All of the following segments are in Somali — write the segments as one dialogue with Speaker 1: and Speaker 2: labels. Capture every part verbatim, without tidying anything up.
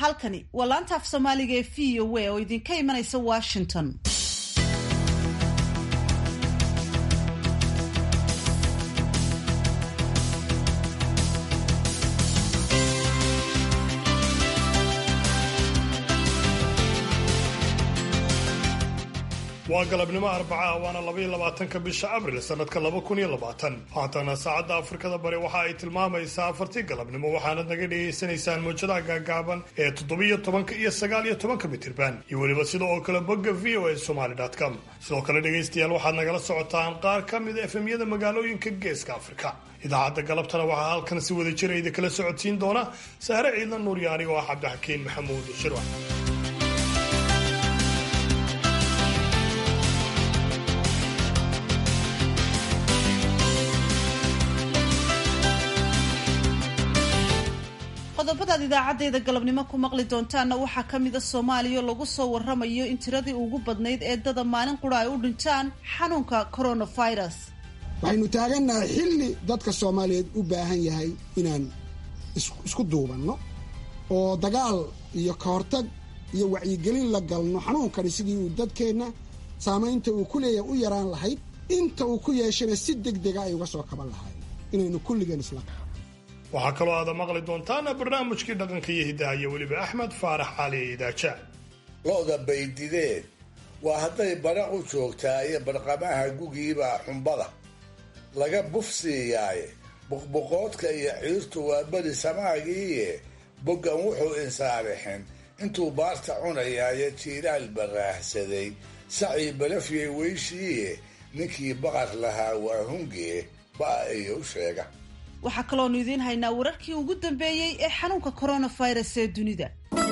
Speaker 1: halkani waa laanta af soomaaliga ee v o a oo idinka imanaysa Washington.
Speaker 2: waa galabnimo arbaca waana laba iyo labaatanka bisha abril sanadka laba kun iyo labaatan haatana saacadda afrikada bari waxa ay tilmaamaysaa afartii galabnimo waxaanad naga dhegaysanaysaan muujadaha gaagaaban ee toddobiyo tobanka iyo sagaal iyo tobanka mitirban iyo weliba sida oo kale bogga v o a somali dot com. sidoo kale dhegaystayaal waxaad nagala socotaan qaar ka mid a efemyada magaalooyinka geeska afrika. idaacadda galabtana waxaa halkan si wada jira idin kala socodsiin doona sahre ciidan nuuryaani oo ah cabdixakiin maxamuud shirwac.
Speaker 1: qodobadaad idaacadeeda galabnimo ku maqli doontaanna waxaa ka mid a Soomaaliya lagu soo warramayo in tiradii ugu badnayd ee dada maalin qura ay u dhintaan xanuunka coronavirus.
Speaker 3: waxaynu taagannahay xilli dadka Soomaaliyeed u baahan yahay inaan isku duubanno oo dagaal iyo ka hortag iyo wacyigelin la galno xanuunkani sidii uu dadkeenna saamaynta uu ku leeyahay u yaraan lahayd inta uu ku yeeshana si degdega ay uga soo kaban lahayd inaynu kulligeen isla
Speaker 2: waxaa kaloo aada maqli doontaana barnaamijkii dhaqanka iyo hiddaha iyo weliba axmed faarax cali idaaja.
Speaker 4: lo-da baydideed waa hadday bara u joogtaa iyo barqamaha gugiiba xumbada laga bufsiiyaaye buqbuqoodka iyo ciirtu waa beri samaagiiye boggan wuxuu insaarixin intuu baarta cunayaaye jiiraal baraahsaday sacii balafyay weyshiiye ninkii baqar lahaa waa hungee ba'a iyo u sheega.
Speaker 1: waxaa kaloonu idiin haynaa wararkii ugu dambeeyey ee xanuunka coronavirus ee dunida.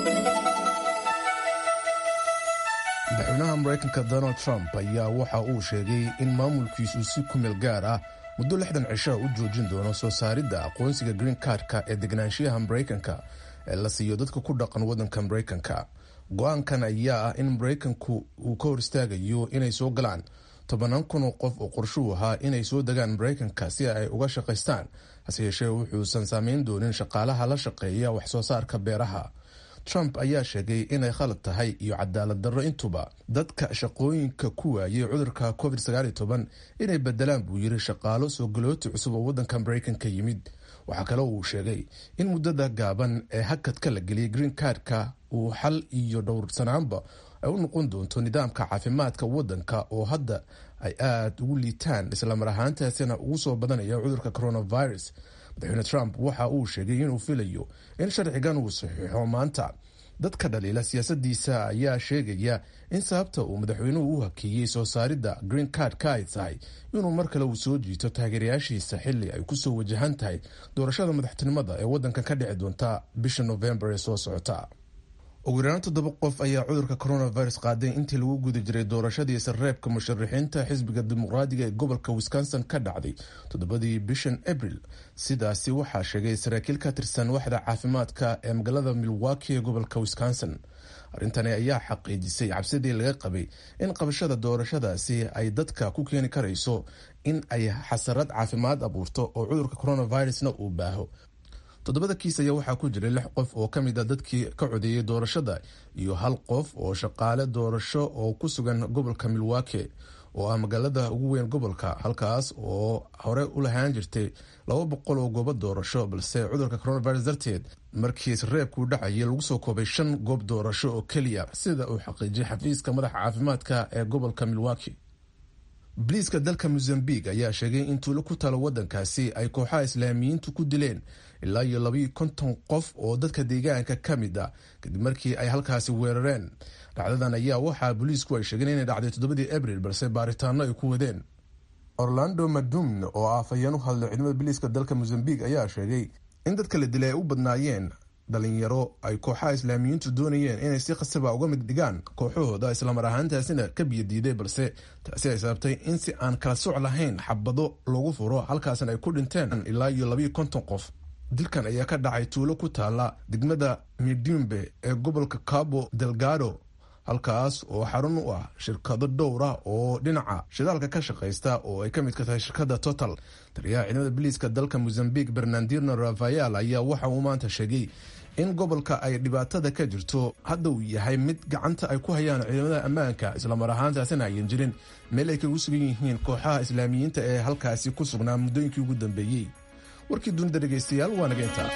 Speaker 5: madaxweynaha maraykanka donald trump ayaa waxa uu sheegay in maamulkiisu si ku meel gaar ah muddo lixdan cisho u joojin doono soo saaridda aqoonsiga green cardka ee deganaanshiyaha maraykanka ee la siiyo dadka ku dhaqan waddanka maraykanka. go-aankan ayaa ah in maraykanku uu ka hor istaagayo inay soo galaan tobanaan kun oo qof oo qorshuu ahaa inay soo degaan maraykanka si ay uga shaqaystaan, hase yeeshee wuxuusan saamayn doonin shaqaalaha la shaqeeya wax soo saarka beeraha. Trump ayaa sheegay inay khalad tahay iyo cadaalad darro intuba dadka shaqooyinka ku waayay cudurka covid sagaal iyo toban inay bedelaan buu yiri shaqaalo soo galooti cusub oo waddanka maraykanka yimid. waxaa kale uu sheegay in muddada gaaban ee hakadka la geliyay green cardka uu xal iyo dhowrsanaanba ay u noqon doonto nidaamka caafimaadka waddanka oo hadda ay aad ugu liitaan islamar ahaantaasina ugu soo badanaya cudurka coronavirus. madaxweyne Trump waxa uu sheegay inuu filayo in sharcigan uu saxiixo maanta. dadka dhaliila siyaasadiisa ayaa sheegaya in sababta uu madaxweynuhu u hakeeyey soo saaridda green cardka ay tahay inuu mar kale uu soo jiito taageerayaashiisa xilli ay kusoo wajahan tahay doorashada madaxtinimada ee waddanka ka dhici doonta bisha November ee soo socota. ugu yaraan toddoba qof ayaa cudurka coronavirus qaaday intii lagu guda jiray doorashadii sarreebka musharaxiinta xisbiga dimuqraadiga ee gobolka Wisconsin ka dhacday toddobadii bishan April. sidaasi waxaa sheegay saraakiil ka tirsan waxda caafimaadka ee magaalada Milwaukee ee gobolka Wisconsin. arrintani ayaa xaqiijisay cabsidii laga qabay in qabashada doorashadaasi ay dadka ku keeni karayso in ay xasarad caafimaad abuurto oo cudurka coronavirusna uu baaho. toddobada kiis ayaa waxaa ku jiray lix qof oo ka mid a dadkii ka codeeyey doorashada iyo hal qof oo shaqaale doorasho oo ku sugan gobolka Milwaukee oo ah magaalada ugu weyn gobolka, halkaas oo hore u lahaan jirtay laba boqol oo goobo doorasho, balse cudurka coronavirus darteed markii sarreebku dhacayay lagu soo koobay shan goob doorasho oo keliya, sida uu xaqiijiyay xafiiska madaxa caafimaadka ee gobolka Milwaukee. Booliiska dalka Mozambique ayaa sheegay in tuulo ku taalo waddankaasi ay kooxaha islaamiyiintu ku dileen ilaa iyo laba iyo konton qof oo dadka deegaanka ka mid ah kadib markii ay halkaasi weerareen. dhacdadan ayaa waxaa booliisku ay sheegeen inay dhacday toddobadii Abriil, balse baaritaano ay ku wadeen. Orlando Madumne oo ah afhayeen u hadlay ciidamada booliiska dalka Mozambique ayaa sheegay in dadka la dilay ay u badnaayeen dhalinyaro ay kooxaha islaamiyiintu doonayeen inay si khasaba uga mid dhigaan kooxahooda islamar ahaantaasina ka biyadiiday, balse taasi ay sababtay in si aan kala soc lahayn xabado loogu furo, halkaasna ay ku dhinteen ilaa iyo laba iyo konton qof. dilkan ayaa ka dhacay tuulo ku taala degmada Midimbe ee gobolka Cabo Delgado, halkaas oo xarun u ah shirkado dhowra oo dhinaca shidaalka ka shaqaysta oo ay ka mid ka tahay shirkadda total. taliyaha ciidamada biliiska dalka Mozambique Bernardino Rafael ayaa waxa uu maanta sheegay in gobolka ay dhibaatada ka jirto hadda uu yahay mid gacanta ay ku hayaan ciidamada ammaanka, islamar ahaantaasina ayan jirin meel ay kagu sugan yihiin kooxaha islaamiyiinta ee halkaasi ku sugnaa muddooyinkii ugu dambeeyey. warkii dunida dhegaystayaal waa naga intaa.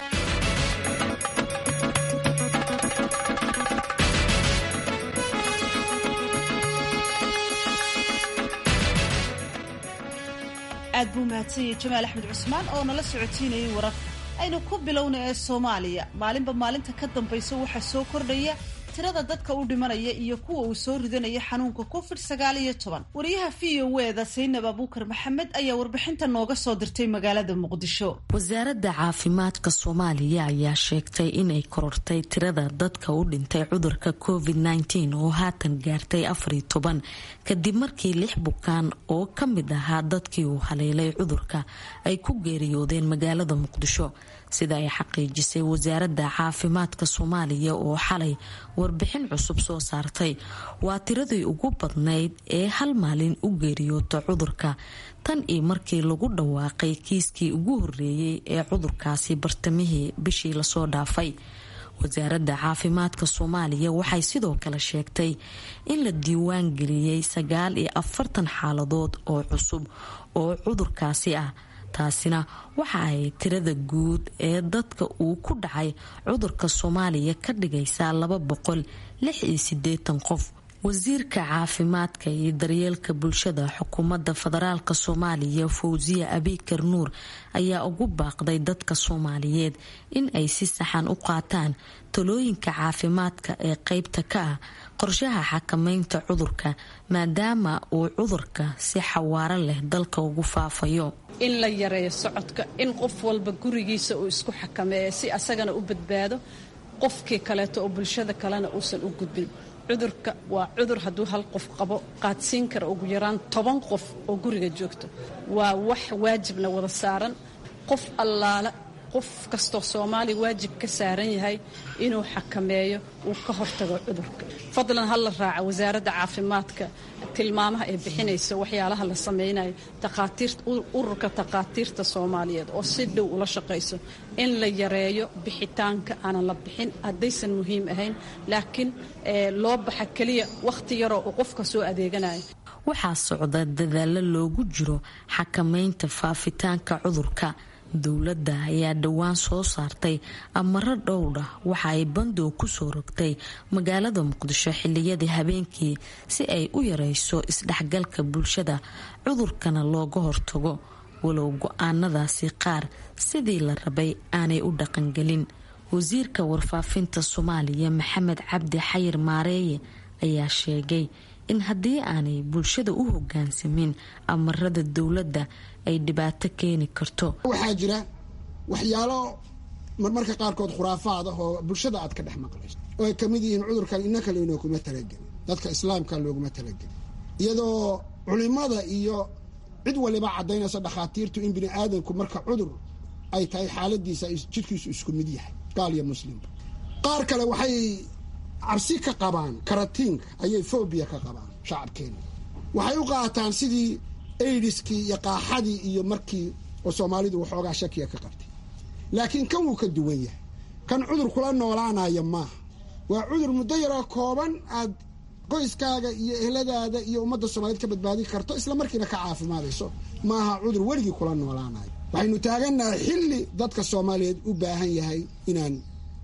Speaker 1: aad buu mahadsanyahay Jamaal Axmed Cusmaan oo nala socotiinayay warar. aynu ku bilowna ee Soomaaliya maalinba maalinta ka dambaysa waxa soo kordhaya tirada dadka u dhimanaya iyo kuwa uu soo ridanaya xanuunka covid sagaal iyo toban. wariyaha V O A da Saynab Abuukar Maxamed ayaa warbixinta nooga soo dirtay magaalada Muqdisho.
Speaker 6: wasaaradda caafimaadka Soomaaliya ayaa sheegtay inay korortay tirada dadka u dhintay cudurka covid nineteen oo haatan gaartay afar iyo toban kadib markii lix bukaan oo ka mid ahaa dadkii uu haleelay cudurka ay ku geeriyoodeen magaalada Muqdisho, sida ay xaqiijisay wasaaradda caafimaadka Soomaaliya oo xalay warbixin cusub soo saartay. waa tiradii ugu badnayd ee hal maalin u geeriyoota cudurka tan iyo markii lagu dhawaaqay kiiskii ugu horeeyay ee cudurkaasi bartamihii bishii lasoo dhaafay. wasaaradda caafimaadka Soomaaliya waxay sidoo kale sheegtay in la diiwaan geliyay sagaal iyo afartan xaaladood oo cusub oo cudurkaasi ah, taasina waxa ay tirada guud ee dadka uu ku dhacay cudurka Soomaaliya ka dhigaysaa laba boqol lix iyo siddeetan qof. wasiirka caafimaadka iyo daryeelka bulshada xukuumadda federaalka Soomaaliya Fawziya Abikar Nuur ayaa ugu baaqday dadka Soomaaliyeed in ay si saxan u qaataan talooyinka caafimaadka ee qaybta ka ah qorshaha xakameynta cudurka maadaama uu cudurka si xawaaro leh dalka ugu faafayo.
Speaker 7: in la yareeyo socodka, in qof walba gurigiisa uu isku xakameeyo si asagana u badbaado, qofkii kaleeto oo bulshada kalena uusan u gudbin. cudurka waa cudur hadduu hal qof qabo qaadsiin kara ugu yaraan toban qof oo guriga joogto. waa wax waajibna wada saaran qof allaala qof kastoo Soomaali waajib ka saaran yahay inuu xakameeyo uu ka hortago cudurka. fadlan hal la raaca wasaaradda caafimaadka tilmaamaha ay bixinayso waxyaalaha la sameeyay taqaatiirta ururka taqaatiirta Soomaaliyeed oo si dhow ula shaqeyso in la yareeyo bixitaanka aan la bixin hadaysan muhiim ahayn, laakiin loo baxa kaliya waqti yar oo qofka soo adeeganayo.
Speaker 6: waxaa socda dadaalo loogu jiro xakameynta faafitaanka cudurka. dowladda ayaa dhowaan soo saartay amaro dhowr ah waxa ay bandow ku soo rogtay magaalada Muqdisho xilliyadii habeenkii si ay u yareyso isdhexgalka bulshada cudurkana looga hortago, walow go'aanadaasi qaar sidii la rabay aanay u dhaqangelin. wasiirka warfaafinta Soomaaliya Maxamed Cabdi Xayir Maareeye ayaa sheegay in haddii aanay bulshada u hoggaansamin amarada dowladda ay dhibaato keeni karto.
Speaker 3: waxaa jira waxyaalo marmarka qaarkood khuraafaad ah oo bulshada aad ka dhex maqlayso oo ay ka mid yihiin cudurkan innaka leynoo kuma talagelin, dadka islaamka looguma talagelin, iyadoo culimada iyo cid waliba caddaynaysa dhakhaatiirtu in bini aadamku marka cudur ay tahay xaaladiisa jidhkiisu isku mid yahay, gaal iyo muslimba. qaar kale waxay cabsi ka qabaan karatiinka, ayay fobia ka qabaan shacabkeena. waxay u qaataan sidii aidiskii iyo qaaxadii iyo markii oo Soomaalidu waxoogaa shakiya ka qabtay. laakiin kan wuu ka duwan yahay. kan cudur kula noolaanaya maaha, waa cudur muddo yaroo kooban aad qoyskaaga iyo ehladaada iyo ummadda Soomaaliyeed ka badbaadin karto, isla markiina ka caafimaadayso. maaha cudur weligii kula noolaanayo. waxaynu taagannahay xilli dadka Soomaaliyeed u baahan yahay inaan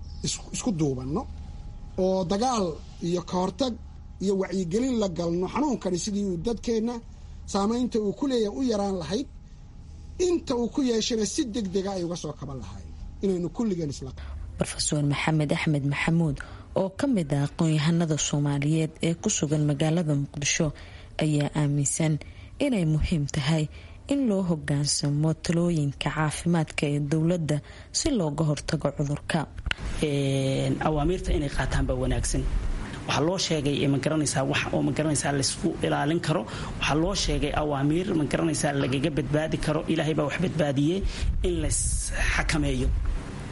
Speaker 3: isku duubanno oo dagaal iyo ka hortag iyo wacyigelin la galno xanuunkani sidii uu dadkeenna saamaynta uu ku leeyahay u yaraan lahayd, inta uu ku yeeshana si degdega ay uga soo kaban lahayd inaynu kulligeen isla.
Speaker 6: Professor Maxamed Axmed Maxamuud oo ka mid ah aqoon-yahanada Soomaaliyeed ee ku sugan magaalada Muqdisho ayaa aaminsan inay muhiim tahay in loo hoggaansamo talooyinka caafimaadka ee dowladda si looga hortago cudurka.
Speaker 8: awaamiirta inay qaataan baa wanaagsan. waxaa loo sheegay ma garanaysaa wax oo ma garanaysaa la isku ilaalin karo, waxaa loo sheegay awaamiir ma garanaysaa lagaga badbaadi karo. ilaahay baa wax badbaadiyay in la xakameeyo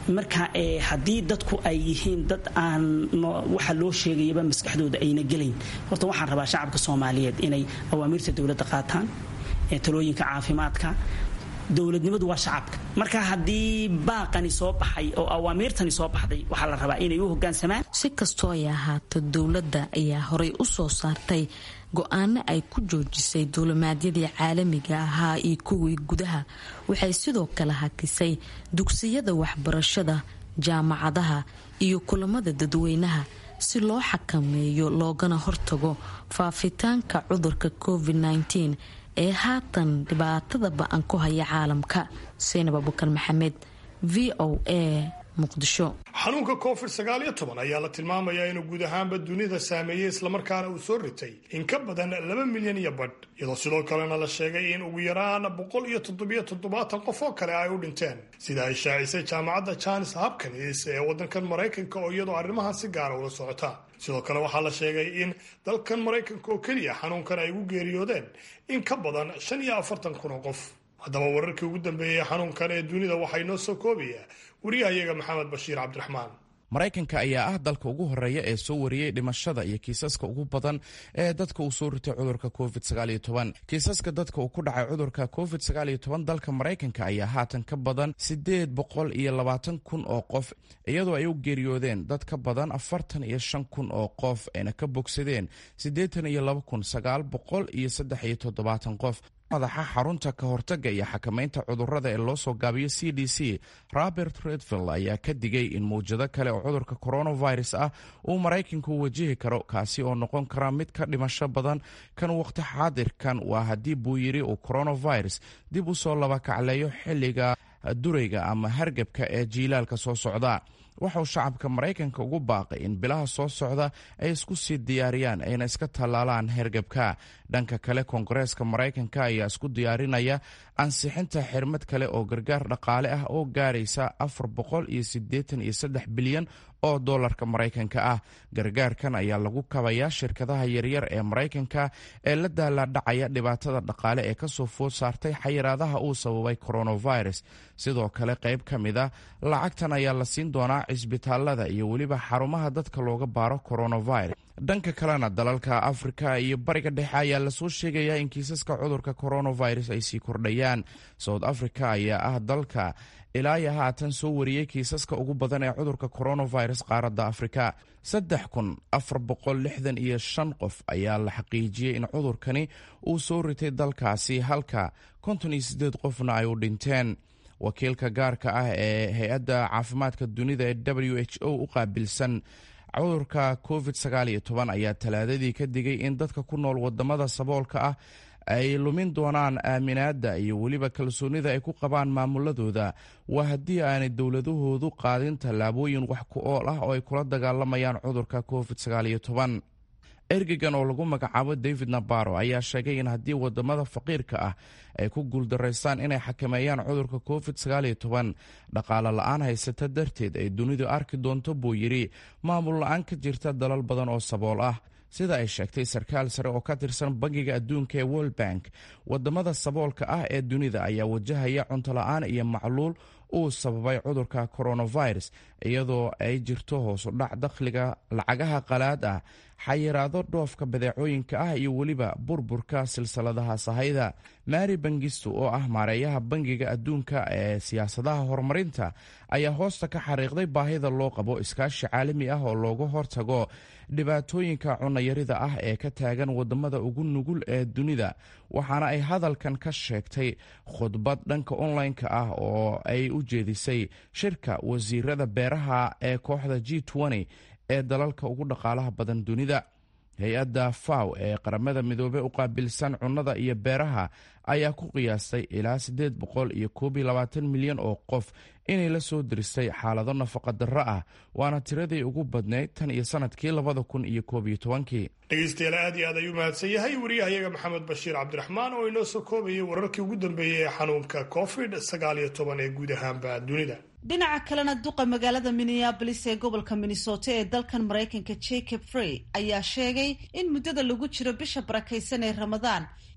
Speaker 8: marka haddii dadku ay yihiin dad aan waxa loo sheegayaba maskaxdooda ayna gelayn horta waxaan rabaa shacabka Soomaaliyeed inay awaamirta dawladda qaataan ee talooyinka caafimaadka dawladnimadu waa shacabka marka haddii baaqani soo baxay oo awaamirtani soo baxday waxa la rabaa inay u hoggaansamaan
Speaker 6: si kastoo ay ahaato dawladda ayaa horay u soo saartay go'aano ay ku joojisay duulimaadyadii caalamiga ahaa iyo kuwii gudaha waxay sidoo kale hakisay dugsiyada waxbarashada jaamacadaha iyo kulamada dadweynaha si loo xakameeyo loogana hortago faafitaanka cudurka covid nineteen ee haatan dhibaatada ba'an ku haya caalamka. Saynab Abubakar Maxamed, V O A, Muqdisho.
Speaker 2: xanuunka covid sagaal iyo toban ayaa la tilmaamayaa inuu guud ahaanba dunida saameeyey islamarkaana uu soo ritay in ka badan laba milyan iyo badh iyadoo sidoo kalena la sheegay in ugu yaraan boqol iyo toddobiyo toddobaatan qof oo kale ay u dhinteen sida ay shaacisay jaamacadda Johns Hopkins ee waddankan Maraykanka oo iyadoo arrimahan si gaar ah ula socota. sidoo kale waxaa la sheegay in dalkan Maraykanka oo keliya xanuunkan ay ugu geeriyoodeen in ka badan shan iyo afartan kun oo qof. haddaba wararkii ugu dambeeyay xanuunkan ee dunida waxay noo soo koobayaa wariyahayaga maxamed bashiir cabdiraxmaan.
Speaker 9: maraykanka ayaa ah dalka ugu horeeya ee soo wariyey dhimashada iyo kiisaska ugu badan ee dadka uu soo ritay cudurka covid sagaal iyo toban. kiisaska dadka uu ku dhacay cudurka covid sagaal iyo toban dalka maraykanka ayaa haatan ka badan sideed boqol iyo labaatan kun oo qof iyadoo ay u geeriyoodeen dad ka badan afartan iyo shan kun oo qof ayna ka bogsadeen siddeetan iyo laba kun sagaal boqol iyo saddex iyo toddobaatan qof. madaxa xarunta ka hortagga iyo xakamaynta cudurrada ee loo soo gaabiyo C D C Robert Redfield ayaa ka digay in mawjado kale oo cudurka coronavirus ah uu maraykanku wajihi karo kaasi oo noqon kara mid ka dhimasho badan kan waqti xaadirkan waa haddii buu yidhi uu coronavirus dib u soo laba kacleeyo xilliga durayga ama hargabka ee jiilaalka soo socda. waxauu shacabka maraykanka ugu baaqay in bilaha soo socda ay isku sii diyaariyaan ayna iska tallaalaan hergebka. dhanka kale koongareeska maraykanka ayaa isku diyaarinaya ansixinta xirmad kale oo gargaar dhaqaale ah oo gaaraysa afar boqol iyo siddeetan iyo saddex bilyan oo doolarka maraykanka ah. gargaarkan ayaa lagu kabayaa shirkadaha yaryar ee maraykanka ee la daalaadhacaya dhibaatada dhaqaale ee kasoo food saartay xayiraadaha uu sababay coronavirus. sidoo kale qayb ka mid a lacagtan ayaa la siin doonaa cisbitaalada iyo weliba xarumaha dadka looga baaro coronavirus. dhanka kalena dalalka afrika iyo bariga dhexe ayaa lasoo sheegayaa in kiisaska cudurka coronavirus ay sii kordhayaan. south africa ayaa ah dalka ilaa iyo haatan soo wariyey kiisaska ugu badan ee cudurka coronavirus qaaradda afrika. saddex kun afar boqol lixdan iyo shan qof ayaa la xaqiijiyey in cudurkani uu soo ritay dalkaasi halka konton iyo siddeed qofna ay u dhinteen. wakiilka gaarka ah ee hay-adda caafimaadka dunida ee W H O u qaabilsan cudurka covid sagaal iyo toban ayaa talaadadii ka digay in dadka ku nool wadamada saboolka ah ay lumin doonaan aaminaadda iyo weliba kalsoonida ay ku qabaan maamuladooda waa haddii aanay dowladahoodu qaadin tallaabooyin wax ku ool ah oo ay kula dagaalamayaan cudurka covid sagaal iyo toban. ergegan oo lagu magacaabo David Nabarro ayaa sheegay in haddii wadamada faqiirka ah ay ku guuldaraystaan inay xakameeyaan cudurka covid sagaal iyo toban dhaqaale la-aan haysata darteed ay dunidu arki doonto buu yidhi maamul la-aan ka jirta dalal badan oo sabool ah. sida ay sheegtay sarkaal sare oo ka tirsan bangiga adduunka ee World Bank wadamada saboolka ah ee dunida ayaa wajahaya cunto la-aan iyo macluul uu sababay cudurka coronavirus iyadoo ay jirto hoos u dhac dakhliga lacagaha qalaad ah xayiraado dhoofka badeecooyinka ah iyo weliba burburka silsiladaha sahayda. Mary Bangistu oo ah maareeyaha bangiga adduunka ee siyaasadaha horumarinta ayaa hoosta ka xariiqday baahida loo qabo iskaashi caalami ah oo looga hortago dhibaatooyinka cunayarida ah ee ka taagan wadamada ugu nugul ee dunida. waxaana ay hadalkan ka sheegtay khudbad dhanka online-ka ah oo ay u jeedisay shirka wasiirada beeraha ee kooxda G twenty ee dalalka ugu dhaqaalaha badan dunida. hay-adda faw ee qaramada midoobey u qaabilsan cunnada iyo beeraha ayaa ku qiyaastay ilaa siddeed boqol iyo koob iyo labaatan milyan oo qof inay la soo diristay xaalado nafaqa darro ah waana tiradii ugu badnayd tan iyo sanadkii labada kun iyo koob iyo tobankii.
Speaker 2: dhegeystayaal aad iyo aad ayuu mahadsan yahay wariyahayaga maxamed bashiir cabdiraxmaan oo inoo soo koobayay wararkii ugu dambeeyey ee xanuunka covid sagaal iyo toban ee guud ahaanba dunida.
Speaker 1: dhinaca kalena duqa magaalada Minneapolis ee gobolka Minnesota ee dalkan Maraykanka Jacob Frey ayaa sheegay in muddada lagu jiro bisha barakaysan ee Ramadaan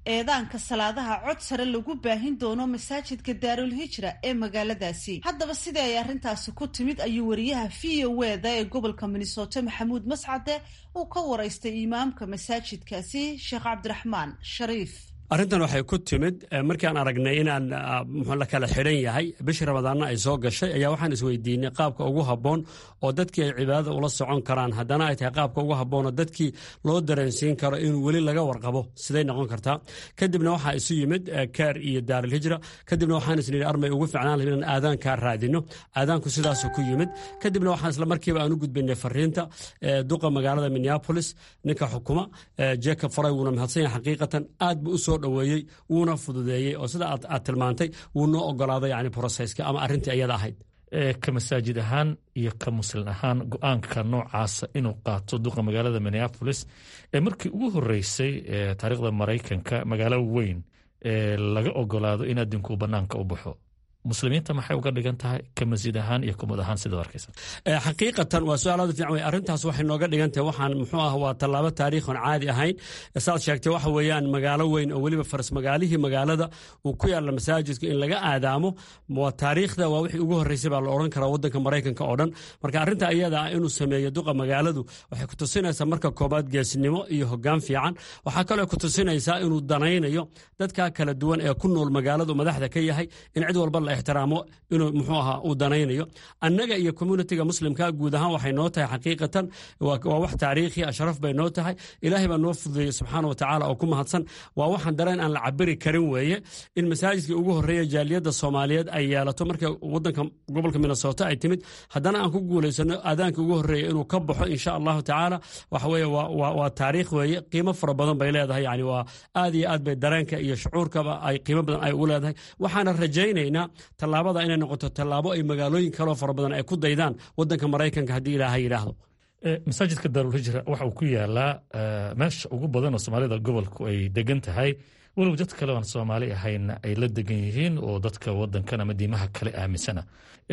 Speaker 1: eedaanka salaadaha cod sare lagu baahin doono masaajidka daarul hijra ee magaaladaasi. haddaba sidii ay arrintaasi ku timid ayuu wariyaha v o eda ee gobolka minnesota maxamuud mascade uu ka waraystay imaamka masaajidkaasi sheekh cabdiraxmaan shariif.
Speaker 10: arrintan waxay ku timid markaan aragnay inaan muxuu la kala xidhan yahay bishii ramadaanna ay soo gashay ayaa waxaan isweydiinay qaabka ugu habboon oo dadkii ay cibaadada ula socon karaan haddana ay tahay qaabka ugu habboon oo dadkii loo dareensiin karo in weli laga warqabo siday noqon kartaa. kadibna waxaa isu yimid kaar iyo daarul hijra. kadibna waxaan isnidhi armay ugu ficnaan lahayd inaan aadaankaa raadino. aadaanku sidaasuu ku yimid. kadibna waxaan isla markiiba aan u gudbinay fariinta duqa magaalada minneapolis ninka xukuma jacob faray wuuna mahadsan yahay xaqiiqatan aad buu usoo dhaweeyey wuuna fududeeyey oo sida aad, aad tilmaantay wuu noo ogolaaday yani processka ama arrintii iyada ahayd.
Speaker 11: ka masaajid ahaan iyo ka muslin ahaan go-aanka noocaasa inuu qaato duqa magaalada minneapolis ee markii ugu horeysay taariikhda maraykanka magaalo weyn ee laga ogolaado in adinku banaanka u baxo, muslimiinta maxay uga dhigan tahay ka masjid ahaan iyo kumad ahaan sida arkaysa?
Speaker 10: xaqiiqatan waa su-aal aad fiican wey. arrintaas waxay nooga dhigan tahay waxaan muxuu ah waa tallaabo taariikhan caadi ahayn. saad sheegtay waxa weeyaan magaalo weyn oo weliba faras magaalihii magaalada uu ku yaalla masaajidka in laga aadaamo waa taariikhda waa wixii ugu horreysay baa la odhan karaa waddanka maraykanka oo dhan. marka arrinta iyada ah inuu sameeyo duqa magaaladu waxay ku tusinaysaa marka koobaad geesnimo iyo hoggaan fiican. waxaa kaloo ku tusinaysaa inuu danaynayo dadka kala duwan ee ku nool magaaladu madaxda ka yahay in cid walba ixtiraamo inuu muxuu ahaa uu danaynayo. annaga iyo communitiga muslimka guud ahaan waxay noo tahay xaqiiqatan waa wax taariikhi ah, sharaf bay noo tahay. ilaahay baa noo fududeeyey subxaana wa tacaala oo ku mahadsan. waa waxaan dareen aan la cabiri karin weeye in masaajidkii ugu horreeya jaaliyadda soomaaliyeed ay yeelato marka waddanka gobolka minnesota ay timid haddana aan ku guulaysano aadaanka ugu horreeya inuu ka baxo insha allahu tacaala. waxa weeye waa taariikh weeye, qiimo fara badan bay leedahay. yani waa aad iyo aad bay dareenka iyo shucuurkaba ay qiimo badan ay ugu leedahay. waxaana rajaynaynaa tallaabada inay noqoto tallaabo ay magaalooyin kaloo fara badan ay ku daydaan waddanka maraykanka haddii ilaahay yidhaahdo.
Speaker 11: masaajidka daarul hijra waxa uu ku yaalaa meesha ugu badan oo soomaalida gobolku ay degan tahay, walow dad kale aan soomaali ahayna ay la degan yihiin oo dadka waddankan ama diimaha kale aaminsana.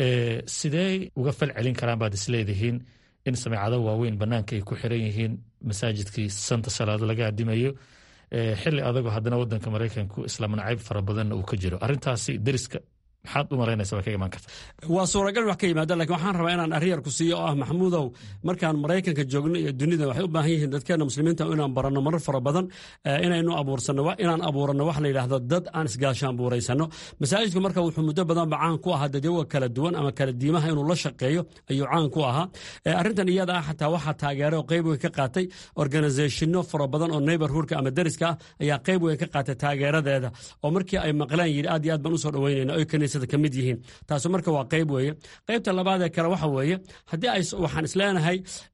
Speaker 11: sidee uga fal celin karaan baad isleedihiin in sameecado waaweyn bannaanka ay ku xiran yihiin masaajidkii santa salaado laga adimayo xilli adagoo haddana waddanka maraykanku islaam nacayb fara badanna uu ka jiro? arrintaasi deriska maxaad u malaynaysa waa ka imaan karta?
Speaker 10: waa suuragal wax ka yimaada, lakiin waxaan rabaa inaan arrin ku siiyo oo ah maxamuudow, markaan maraykanka joogno iyo dunida waxay u baahan yihiin dadkeena muslimiinta inaan baranno marar fara badan inaynu abuursano inaan abuuranno wax la yidhaahdo dad aan isgaashaan buuraysano. masaajidku marka wuxuu muddo badanba caan ku ahaa dadyaga kala duwan ama kala diimaha inuu la shaqeeyo ayuu caan ku ahaa. arrintan iyada ah xataa waxaa taageero oo qayb weyn ka qaatay organizationno fara badan oo neighborhoodka ama deriska ah ayaa qayb weyn ka qaatay taageeradeeda oo markii ay maqlaan yidhi aad iyo aad baan usoo dhaweynayna oy kaniisada ka mid yihiin. taasu marka waa qayb weeye. qaybta labaad ee kale waxa weeye haddii ay waxaan isleenahay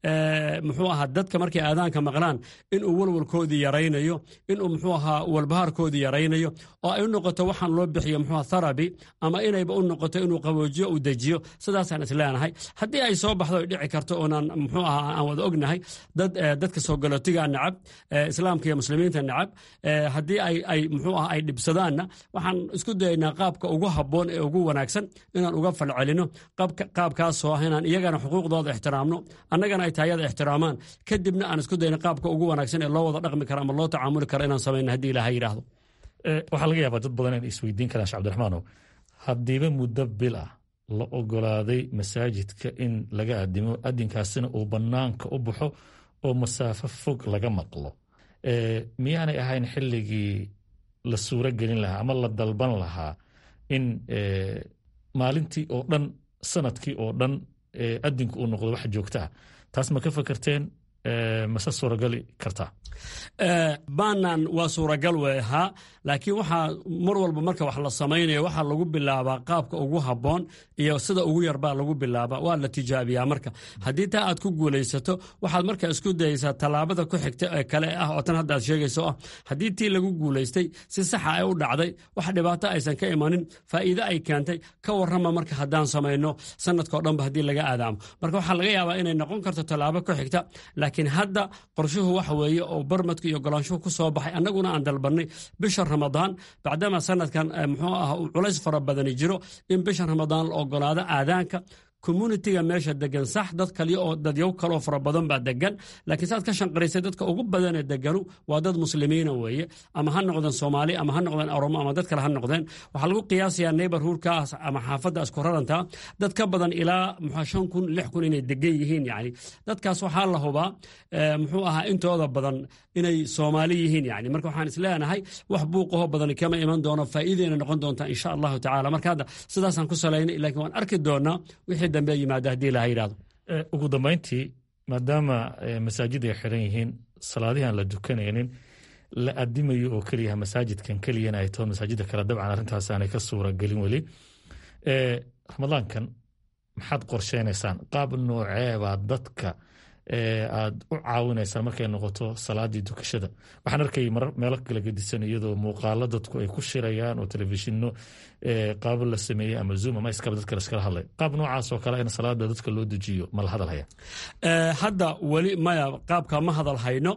Speaker 10: muxuu ahaa dadka markay aadaanka maqlaan inuu walwalkoodii yaraynayo, inuu muxuu ahaa walbahaarkoodii yaraynayo oo ay u noqoto waxaan loo bixiyo muxuu ahaa theraby ama inayba u noqoto inuu qaboojiyo uu dejiyo. sidaasaan isleenahay. haddii ay soo baxdo ay dhici karto oonaan muxuu ahaa aan wada ognahay dad dadka soo galootiga nacab islaamka iyo muslimiinta nacab haddii ay ay muxuu ahaa ay dhibsadaanna waxaan isku dayaynaa qaabka ugu habboon ee ugu wanaagsan inaan uga falcelino qaabkaasoo ah inaan iyagana xuquuqdooda ixtiraamno annagana ay taayada ixtiraamaan kadibna aan isku dayno qaabka ugu wanaagsan ee loo wada dhaqmi karo ama loo tacaamuli karo inaan samayno haddii ilaahay yidhaahdo.
Speaker 11: waxaa laga yaabaa dad badan inay isweydiin karaan sheekh cabdiraxmaanow, haddiiba muddo bil ah la ogolaaday masaajidka in laga adimo adinkaasina uu bannaanka u baxo oo masaafo fog laga maqlo, miyaanay ahayn xilligii la suuro gelin lahaa ama la dalban lahaa in maalintii oo dhan sanadkii oo dhan adinku uu noqdo wax joogta ah? taas ma ka fakarteen mase suuragali kartaa?
Speaker 10: baanan waa suuragal wey ahaa, laakiin waxaa mar walba marka wax la samaynayo waxaa lagu bilaabaa qaabka ugu habboon iyo sida ugu yarbaa lagu bilaabaa, waa la tijaabiyaa. marka haddii taa aad ku guulaysato waxaad marka isku dayaysaa tallaabada ku xigta ee kale ah oo tan hadda aad sheegayso ah haddii tii lagu guulaystay si saxa ay u dhacday wax dhibaato aysan ka imanin faa'iide ay keentay ka warrama marka haddaan samayno sanadkao dhanba haddii laga aadaamo. marka waxaa laga yaabaa inay noqon karto tallaabo ku xigta, laakiin hadda qorshuhu waxa weeye oo barmadku iyo golaanshuhu ku soo baxay annaguna aan dalbannay bisha ramadaan bacdama sanadkan muxuu ah culays fara badani jiro in bisha ramadaan la ogolaado aadaanka communitiga meesha degan sax dad kaliya oo dadyow kaloo fara badan baa degan laakiin saad ka shanqaraysay dadka ugu badan ee deganu waa dad muslimiina weeye ama ha noqdeen soomaali ama ha noqdeen oromo ama dad kale ha noqdeen waxaa lagu qiyaasayaa neighborhoodkaas ama xaafadda isku raranta dad ka badan ilaa muxuu shan kun lix kun inay degan yihiin yani dadkaas waxaa la hubaa muxuu ahaa intooda badan inay soomaali yihiin yani marka waxaan isleenahay wax buuqaho badan kama iman doono faa'iideyna noqon doonta insha allahu tacaala marka hadda sidaasaan ku salaynay laakiin waan arki doonaa wixii dambe yimaada haddii ilaha yidhahdo
Speaker 11: ugu dambayntii maadaama masaajid ay xiran yihiin salaadihi aan la dukanaynin la adimayo oo keliyaha masaajidkan keliyana ay taho masaajida kale dabcan arrintaas aanay ka suura gelin weli ramadaankan maxaad qorsheynaysaan qaab nooceebaa dadka aad u caawinaysaan markay noqoto salaadii dukashada waxaan arkay meelo kala gedisan iyadoo muuqaalo dadku ay ku shirayaan oo telefishino qaabo la sameeyey ama zoom ama iskaba dadka laskala hadlay qaab noocaas oo kale in salaada dadka loo dejiyo ma la hadal haya
Speaker 10: hadda weli maya qaabka ma hadal hayno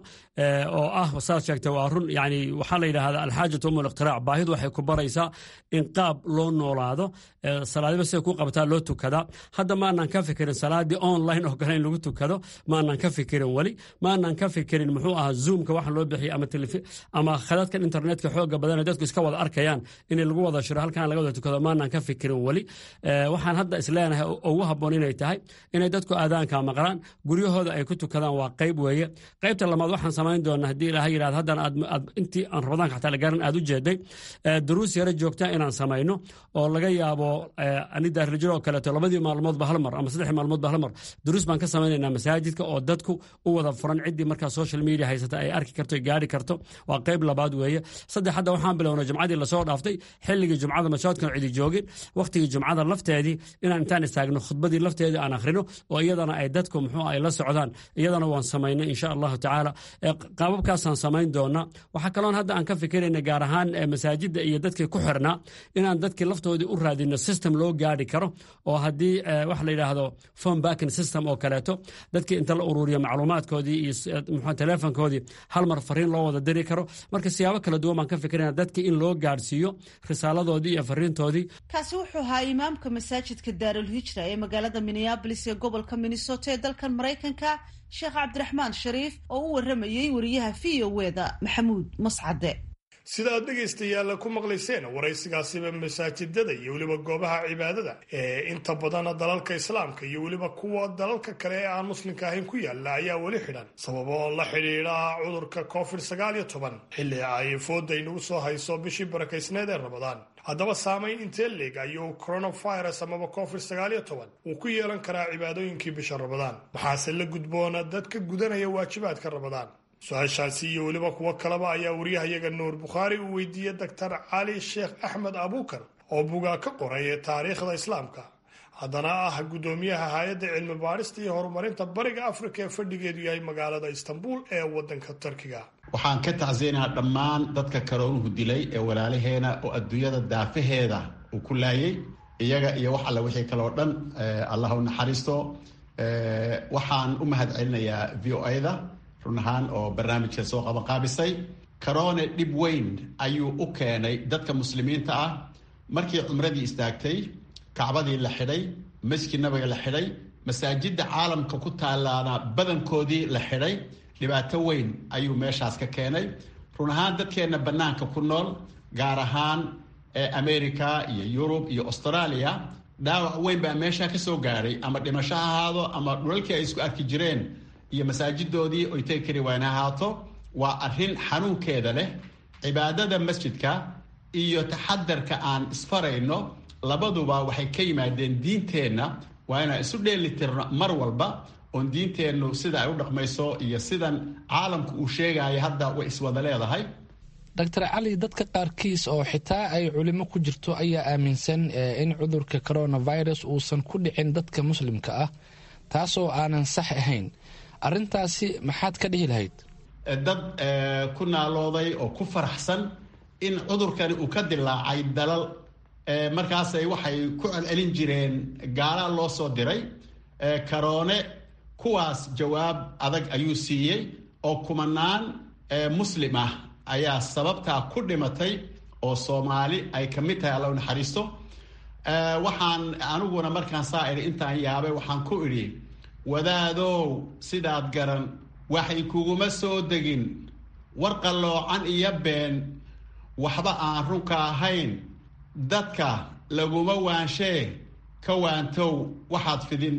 Speaker 10: oo ah saad sheegtay waa run yani waxaa la yidhaahdaa alxaajatu umu liqtiraac baahidu waxay ku baraysaa in qaab loo noolaado salaadiba siday ku qabataa loo tukadaa hadda ma aanan ka fikirin salaadii online oo kale in lagu tukado ma aanan ka fikirin weli ma aanan ka fikirin muxuu ahaa zoomka waxa loo bixiyay ama telefi ama khadadkan internetka xooga badan dadku iska wada arkayaan in lagu wada shiro halkan laga wada tukado ma aanan ka fikirin weli waxaan hadda isleenahay ugu habboon inay tahay inay dadku aadaanka maqlaan guryahooda ay ku tukadaan waa qayb weeye qaybta labaad waxaan samayn doonaa haddii ilaahay yidhahdo haddana aad intii aan ramadaanka xataa la gaarin aad u jeeday duruus yara joogtaa inaan samayno oo laga yaabo anida rijiro oo kaleeto labadii maalmoodba hal mar ama saddexdii maalmoodba hal mar duruus baan ka samaynaynaa masaajidka oo dadku u wada furan ciddii markaa social media haysata ay arki karto gaari karto waa qayb labaad weeye saddex hadda waxaan bilownay jumcadii lasoo dhaaftay xilligii jumcada masaajidkan cidi joogin waqtigii jumcada lafteedii inaan intaan istaagno khudbadii lafteedii aan akhrino oo iyadana ay dadku muxuu ay la socdaan iyadana waan samaynay insha allahu tacaala qaababkaasaan samayn doonaa waxaa kaloon hadda aan ka fikirayna gaar ahaan masaajidda iyo dadkii ku xirnaa inaan dadkii laftoodii u raadino system loo gaari karo oo haddii wax la yidhaahdo phone backing system oo kaleeto dadkii inta la ururiyo macluumaadkoodii iyo teleefonkoodii hal mar fariin loo wada diri karo marka siyaabo kala duwan baan ka fikirayna dadkii in loo gaadhsiiyo risaaladoodii iyo fariintoodii
Speaker 1: kaasi wuxuu ahaa imaamka masaajidka daarul hijra ee magaalada minneabolis ee gobolka minnesota ee dalkan maraykanka sheekh cabdiraxmaan shariif oo u waramayey wariyaha v o eda maxamuud mascade
Speaker 2: sida aad dhegaystayaal ku maqlayseen waraysigaasiba masaajidada iyo weliba goobaha cibaadada ee inta badan dalalka islaamka iyo weliba kuwa dalalka kale ee aan muslimka ahayn ku yaala ayaa weli xidhan sababo la xidhiidha cudurka covid sagaal iyo toban xilli ay fooda inagu soo hayso bishii barakaysneed ee ramadaan haddaba saamayn intee leeg ayuu coronavirus amaba covid sagaal iyo toban uu ku yeelan karaa cibaadooyinkii bisha ramadaan maxaase la gudboona dadka gudanaya waajibaadka ramadaan su-aashaasi iyo weliba kuwo kaleba ayaa wariyahayaga nuur bukhaari uu weydiiyey doctor cali sheekh axmed abuukar oo bugaa ka qoray ee taariikhda islaamka haddana ah guddoomiyaha hay-adda cilmi baadhista iyo horumarinta bariga afrika ee fadhigeedu yahay magaalada istanbul ee wadanka turkiga
Speaker 12: waxaan ka tacsiyeynahaa dhammaan dadka karoonuhu dilay ee walaalaheena oo adduunyada daafaheeda uu ku laayay iyaga iyo wax alle wixii kale oo dhan allah u naxariisto waxaan u mahad celinayaa v o a-da run ahaan oo barnaamijka soo qabanqaabisay karoone dhib weyn ayuu u keenay dadka muslimiinta ah markii cumradii istaagtay kacbadii la xidhay masjid nabiga la xidhay masaajidda caalamka ku taalaana badankoodii la xidhay dhibaato weyn ayuu meeshaas ka keenay run ahaan dadkeenna bannaanka ku nool gaar ahaan america iyo yurub iyo australia dhaawac weyn baa meeshaa ka soo gaadhay ama dhimasho ha ahaado ama dhulalkii ay isku arki jireen iyo masaajidoodii oy tegi kari wayn ha ahaato waa arrin xanuunkeeda leh cibaadada masjidka iyo taxadarka aan isfarayno labaduba waxay ka yimaadeen diinteenna waa inaan isu dheelitirno mar walba oon diinteennu sida ay u dhaqmayso iyo sidan caalamku uu sheegayo hadda way iswada leedahay
Speaker 13: doctor cali dadka qaarkiis oo xitaa ay culimo ku jirto ayaa aaminsan in cudurka coronavirus uusan ku dhicin dadka muslimka ah taasoo aanan sax ahayn arrintaasi maxaad ka dhihi lahayd
Speaker 12: dad ku naalooday oo ku faraxsan in cudurkani uu ka dilaacay dalal markaasay waxay ku celcelin jireen gaala loo soo diray karoone kuwaas jawaab adag ayuu siiyey oo kumanaan muslim ah ayaa sababtaa ku dhimatay oo soomaali ay ka mid tahay alla u naxariisto waxaan aniguna markaan saa idhi intaan yaabay waxaan ku idhi wadaadow sidaad garan waxay kuguma soo degin war qalloocan iyo been waxba aan runka ahayn dadka laguma waanshee ka waantow waxaad fidin.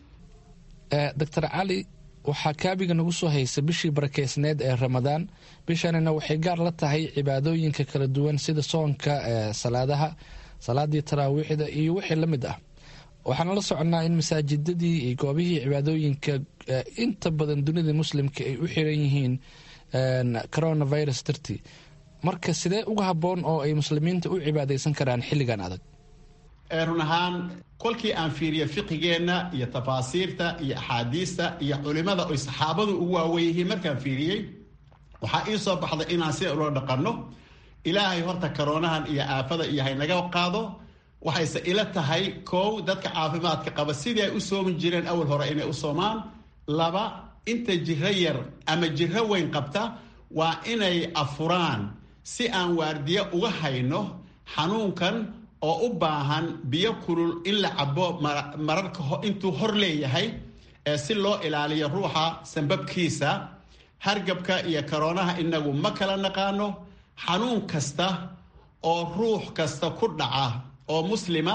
Speaker 13: doctor cali waxaa kaabiga nagu soo haysa bishii barakeysneed ee ramadaan. bishanina waxay gaar la tahay cibaadooyinka kala duwan sida soonka, salaadaha, salaadii taraawiixda iyo wixii la mid ah. waxaana la soconnaa in masaajidadii iyo goobihii cibaadooyinka inta badan dunida muslimka ay u xiran yihiin coronavirus dartii. marka sidee uga habboon oo ay muslimiinta u cibaadaysan karaan xilligan adag?
Speaker 12: run ahaan kolkii aan fiiriyo fiqigeenna iyo tafaasiirta iyo axaadiista iyo culimada oy saxaabadu ugu waawen yihiin markaan fiiriyey waxaa ii soo baxday inaan si loo dhaqanno. ilaahay horta karoonahan iyo aafada iyo haynaga qaado. waxayse ila tahay kow dadka caafimaadka qaba sidii ay u soomi jireen awal hore inay u soomaan. laba inta jiro yar ama jiro weyn qabta waa inay afuraan si aan waardiye uga hayno xanuunkan oo u baahan biyo kulul in la cabo mararka intuu hor leeyahay si loo ilaaliyo ruuxa sanbabkiisa. hargabka iyo karoonaha inagu ma kala naqaano. xanuun kasta oo ruux kasta ku dhaca oo muslima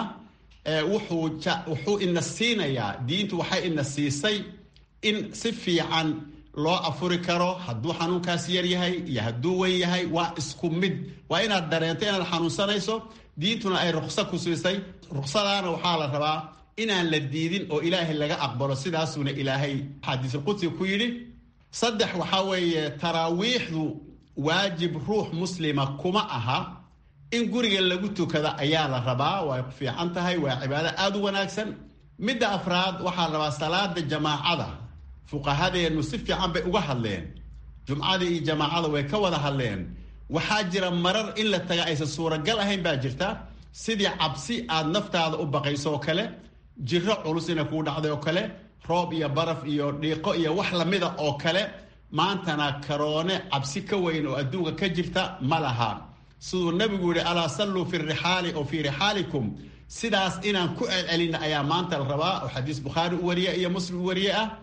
Speaker 12: wuxuu ina siinayaa, diintu waxay ina siisay in si fiican loo afuri karo hadduu xanuunkaas yar yahay iyo hadduu weyn yahay. waa isku mid. waa inaad dareento inaad xanuunsanayso, diintuna ay ruqsa ku siisay. ruqsadaana waxaa la rabaa inaan la diidin oo ilaahay laga aqbalo. sidaasuuna ilaahay xadiisulqudsiga ku yidhi. saddex waxaa weeye taraawiixdu waajib ruux muslima kuma aha. in guriga lagu tukada ayaa la rabaa, way ku fiican tahay, waa cibaado aada u wanaagsan. midda afraad waxaa la rabaa salaada jamaacada. fuqahadeennu si fiican bay uga hadleen, jumcada iyo jamaacada way ka wada hadleen. waxaa jira marar in la taga aysan suuragal ahayn baa jirta, sidii cabsi aad naftaada u baqayso oo kale, jiro culus ina kuu dhacday oo kale, roob iyo baraf iyo dhiiqo iyo wax lamida oo kale. maantana karoone cabsi ka weyn oo adduunka ka jirta ma laha. siduu nabigu yihi alaa salluu fi rixaali oo fii rixaalikum, sidaas inaan ku celcelina ayaa maanta la rabaa, oo xadiis bukhaari u wariye iyo muslim u wariye ah.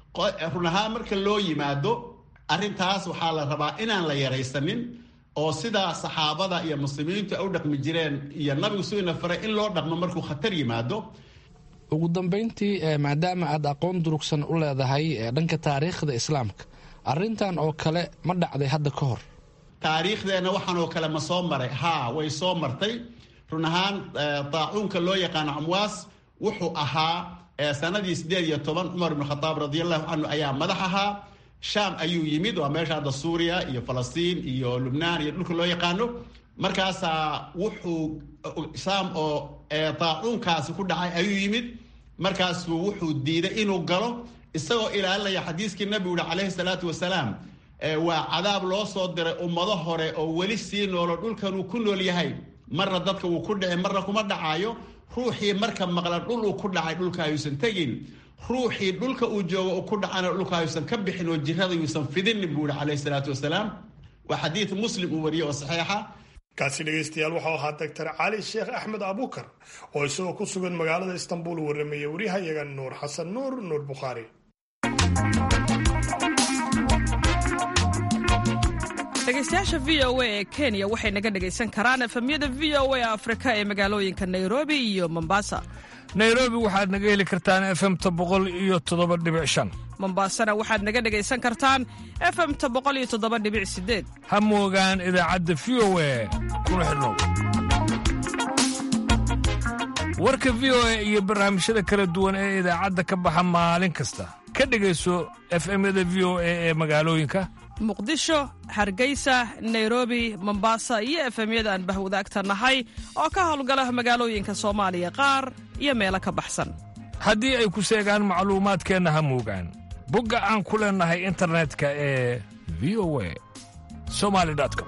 Speaker 12: run ahaan marka loo yimaado arrintaas waxaa la rabaa inaan la yaraysanin, oo sidaa saxaabada iyo muslimiintu ay u dhaqmi jireen iyo nabigu suu ina faray in loo dhaqmo markuu khatar yimaado.
Speaker 13: ugu dambeyntii, maadaama aad aqoon durugsan u leedahay dhanka taariikhda islaamka, arrintan oo kale ma dhacday hadda ka hor?
Speaker 12: taariikhdeenna waxaan oo kale ma soo maray? haa, way soo martay. run ahaan daacuunka loo yaqaano amwaas wuxuu ahaa sanadii sideed iyo toban cumar ibn khataab radiallahu canhu ayaa madax ahaa. shaam ayuu yimid, waa meesha hadda suuriya iyo falastiin iyo lubnaan iyo dhulka loo yaqaano. markaasaa wuxuu shaam oo daacuunkaasi ku dhacay ayuu yimid. markaasuu wuxuu diiday inuu galo isagoo ilaalinaya xadiiskii nabigu yihi calayhi salaatu wasalaam, waa cadaab loo soo diray ummado hore oo weli sii noolo dhulkan uu ku nool yahay. marna dadka wuu ku dhici, marna kuma dhacaayo. ruuxii marka maqla dhul uu ku dhacay dhulka ayuusan tegin, ruuxii dhulka uu joogo uu ku dhacana dhulka ayuusan ka bixin oo jirada yuusan fidinin buu yihi calayhi salaatu wasalaam. waa xadiid muslim uu wariyey oo saxiixa.
Speaker 2: kaasi dhegaystayaal waxau ahaa doctor cali sheekh axmed abuukar oo isagoo ku sugan magaalada istanbul u warramaya waryahayaga nuur xasan nuur nuur bukhaari.
Speaker 14: dhegaystayaasha v o a ee kenya waxay naga dhegaysan karaan efemyada v o a afrika ee magaalooyinka nairobi iyo mombasa.
Speaker 15: nairobi waxaad naga heli kartaan efemta boqol iyo toddoba dhibic shan.
Speaker 14: mombasana waxaad naga dhegaysan kartaan efemta boqol iyo toddoba dhibic sideed.
Speaker 15: ha moogaan idaacadda v o a kuna xidhnow. warka v o a iyo barnaamijyada kala duwan ee idaacadda ka baxa maalin kasta ka dhegayso efemyada v o a ee magaalooyinka
Speaker 14: muqdisho, hargeysa, nairobi, mombasa iyo efemyada aan bahwadaagta nahay oo ka howlgala magaalooyinka soomaaliya qaar iyo meelo ka baxsan.
Speaker 15: haddii ay ku seegaan macluumaadkeenna ha moogaan bogga aan ku leennahay internetka ee v o a somali com.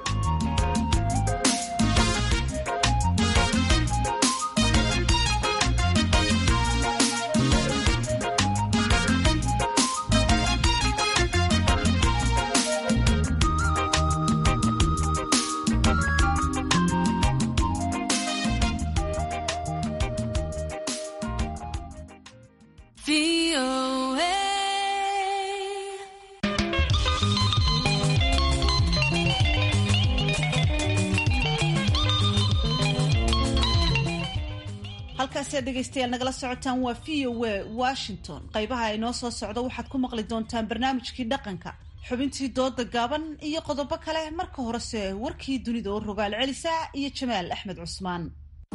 Speaker 1: halkaasi aad dhegaystayaal nagala socotaan waa v o a Washington. qaybaha ay noo soo socdo waxaad ku maqli doontaan barnaamijkii dhaqanka, xubintii dooda gaaban iyo qodobo kale. marka horese warkii dunida oo rogaal celisa iyo Jamaal Axmed Cusmaan.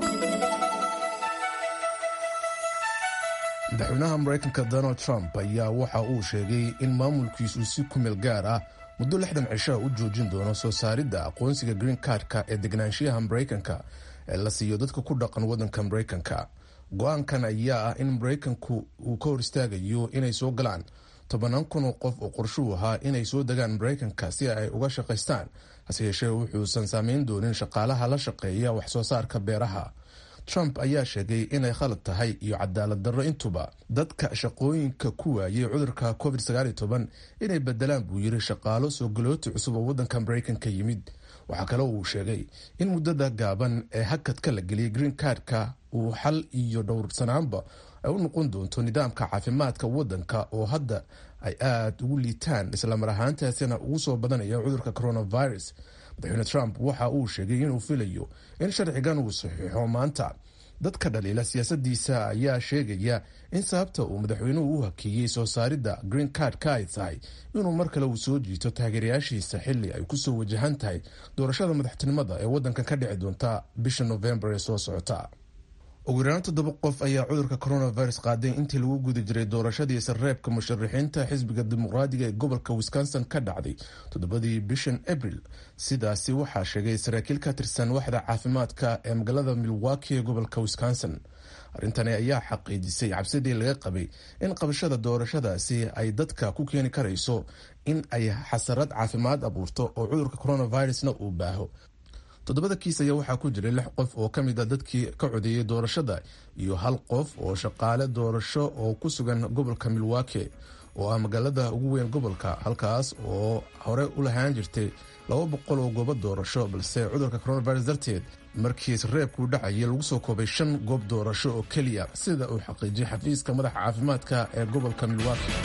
Speaker 5: madaxweynaha Mareykanka Donald Trump ayaa waxa uu sheegay in maamulkiisu si ku meel gaar ah muddo lixdan cisho u joojin doono soo saaridda aqoonsiga green card-ka ee deganaanshiyaha Mareykanka ee la siiyo dadka ku dhaqan waddanka Mareykanka. go-aankan ayaa ah in Mareykanku uu ka hor istaagayo inay soo galaan tobanaan kun oo qof oo qorshuu ahaa inay soo degaan Mareykanka si ay uga shaqaystaan, hase yeeshee wuxuusan saameyn doonin shaqaalaha la shaqeeya wax soo saarka beeraha. Trump ayaa sheegay inay khalad tahay iyo cadaalad darro intuba dadka shaqooyinka ku waayay cudurka covid sagaal iyo toban inay bedelaan buu yiri shaqaalo soo galooti cusub oo waddanka Mareykanka yimid. waxaa kale uu sheegay in muddada gaaban ee hakadka la geliyay green card-ka uu xal iyo dhowrsanaanba ay u noqon doonto nidaamka caafimaadka waddanka oo hadda ay aada ugu liitaan islamar ahaantaasina ugu soo badanaya cudurka coronavirus. madaxweyne Trump waxa uu sheegay inuu filayo in sharcigan uu saxiixo maanta. dadka dhaliila siyaasadiisa ayaa sheegaya in sababta uu madaxweynuhu u hakeeyey soo saaridda green card-ka ay tahay inuu mar kale uu soo jiito taageerayaashiisa xilli ay kusoo wajahan tahay doorashada madaxtinimada ee waddanka ka dhici doonta bisha November ee soo socota. ugu yaraan toddoba qof ayaa cudurka coronavirus qaaday intii lagu guda jiray doorashadii sarreebka musharaxiinta xisbiga dimuqraadiga ee gobolka Wisconsin ka dhacday toddobadii bishan April. sidaasi waxaa sheegay saraakiil ka tirsan waaxda caafimaadka ee magaalada Milwaukee ee gobolka Wisconsin. arrintani ayaa xaqiijisay cabsidii laga qabay in qabashada doorashadaasi ay dadka ku keeni karayso in ay xasarad caafimaad abuurto oo cudurka coronavirusna uu baaho. toddobada kiis ayaa waxaa ku jiray lix qof oo ka mid a dadkii ka codeeyey doorashada iyo hal qof oo shaqaale doorasho oo ku sugan gobolka Milwaukee oo ah magaalada ugu weyn gobolka, halkaas oo hore u lahaan jirtay laba boqol oo goobo doorasho, balse cudurka coronavirus darteed markii sarreebku dhacayay lagu soo koobay shan goob doorasho oo keliya, sida uu xaqiijiyay xafiiska madaxa caafimaadka ee gobolka Milwaukee.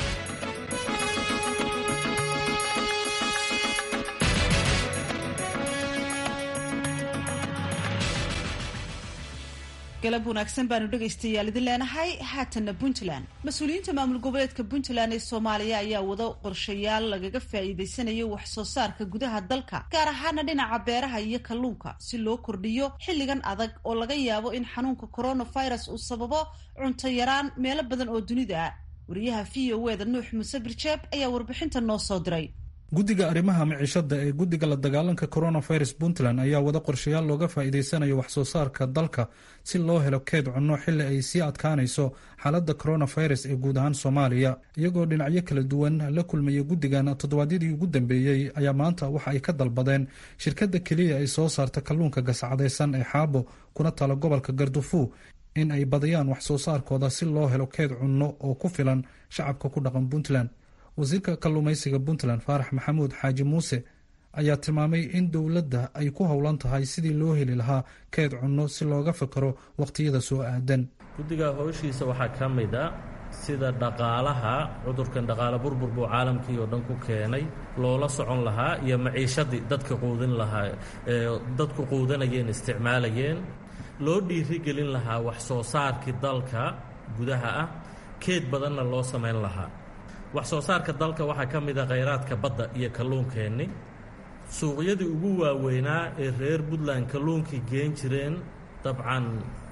Speaker 1: galab wanaagsan baanu dhegaystayaal idin leenahay. haatanna Puntland, mas-uuliyiinta maamul goboleedka Puntland ee Soomaaliya ayaa wada qorshayaal lagaga faa'iideysanayo wax soo saarka gudaha dalka, gaar ahaana dhinaca beeraha iyo kalluunka, si loo kordhiyo xilligan adag oo laga yaabo in xanuunka coronavirus uu sababo cunto yaraan meelo badan oo dunida ah. wariyaha v o eda Nuux Muuse Birjeeb ayaa warbixinta noo soo diray.
Speaker 16: guddiga arrimaha maciishada ee guddiga la dagaalanka coronavirus Puntland ayaa wada qorshayaal looga faa'iideysanayo wax soo saarka dalka si loo helo keed cunno xilli ay sii adkaanayso xaaladda coronavirus ee guud ahaan Soomaaliya. iyagoo dhinacyo kala duwan la kulmaya guddigan toddobaadyadii ugu dambeeyey ayaa maanta waxa ay ka dalbadeen shirkadda keliya ay soo saarta kalluunka gasacadaysan ee Xaabo kuna tala gobolka Gardufu in ay badiyaan wax soo saarkooda si loo helo keed cunno oo ku filan shacabka ku dhaqan Puntland. wasiirka kalluumaysiga Puntland Faarax Maxamuud Xaaji Muuse ayaa tilmaamay in dowladda ay ku howlan tahay sidii loo heli lahaa keed cunno si looga fakaro waqtiyada soo aadan.
Speaker 17: guddiga howshiisa waxaa ka mid a sida dhaqaalaha cudurkan dhaqaale burbur buu caalamkii oo dhan ku keenay loola socon lahaa iyo maciishadii dadka quudin lahaa ee dadku quudanayeen isticmaalayeen loo dhiirigelin lahaa wax soo saarkii dalka gudaha ah, keed badanna loo samayn lahaa. wax soo saarka dalka waxaa ka mid a khayraadka badda iyo kalluunkeenni. suuqyadii ugu waaweynaa ee reer Puntland kalluunkii geen jireen dabcan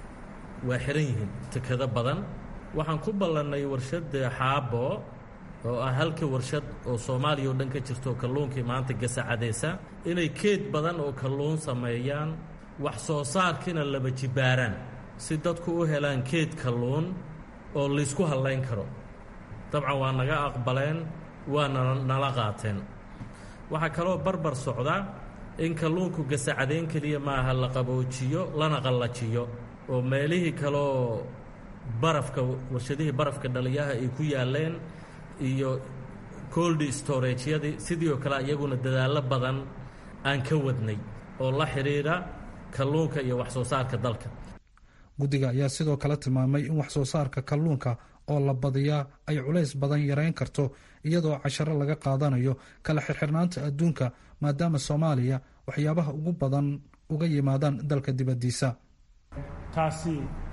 Speaker 17: waa xiran yihiin tikada badan. waxaan ku ballannay warshadda Xaabo oo ah halka warshad oo Soomaaliya oo dhan ka jirto kalluunkii maanta gasacadaysa inay keed badan oo kalluun sameeyaan, wax soo saarkiina laba jibaaraan si dadku u helaan keed kalluun oo laysku hallayn karo. dabcan waa naga aqbaleen, waana nala qaateen. waxaa kaloo barbar socda in kalluunku gasacadayn keliya maaha la qaboojiyo lana qallajiyo oo meelihii kaloo barafka warshadihii barafka dhaliyaha ay ku yaaleen iyo cold storage-yadii sidii oo kale iyaguna dadaallo badan aan ka wadnay oo la xidhiidha kalluunka iyo wax soo saarka dalka.
Speaker 16: guddiga ayaa sidoo kale tilmaamay in wax soo saarka kalluunka oo la badiyaa ay culays badan yareyn karto iyadoo casharo laga qaadanayo kala xirxirnaanta adduunka maadaama Soomaaliya waxyaabaha ugu badan uga yimaadaan dalka dibadiisa.
Speaker 18: taasi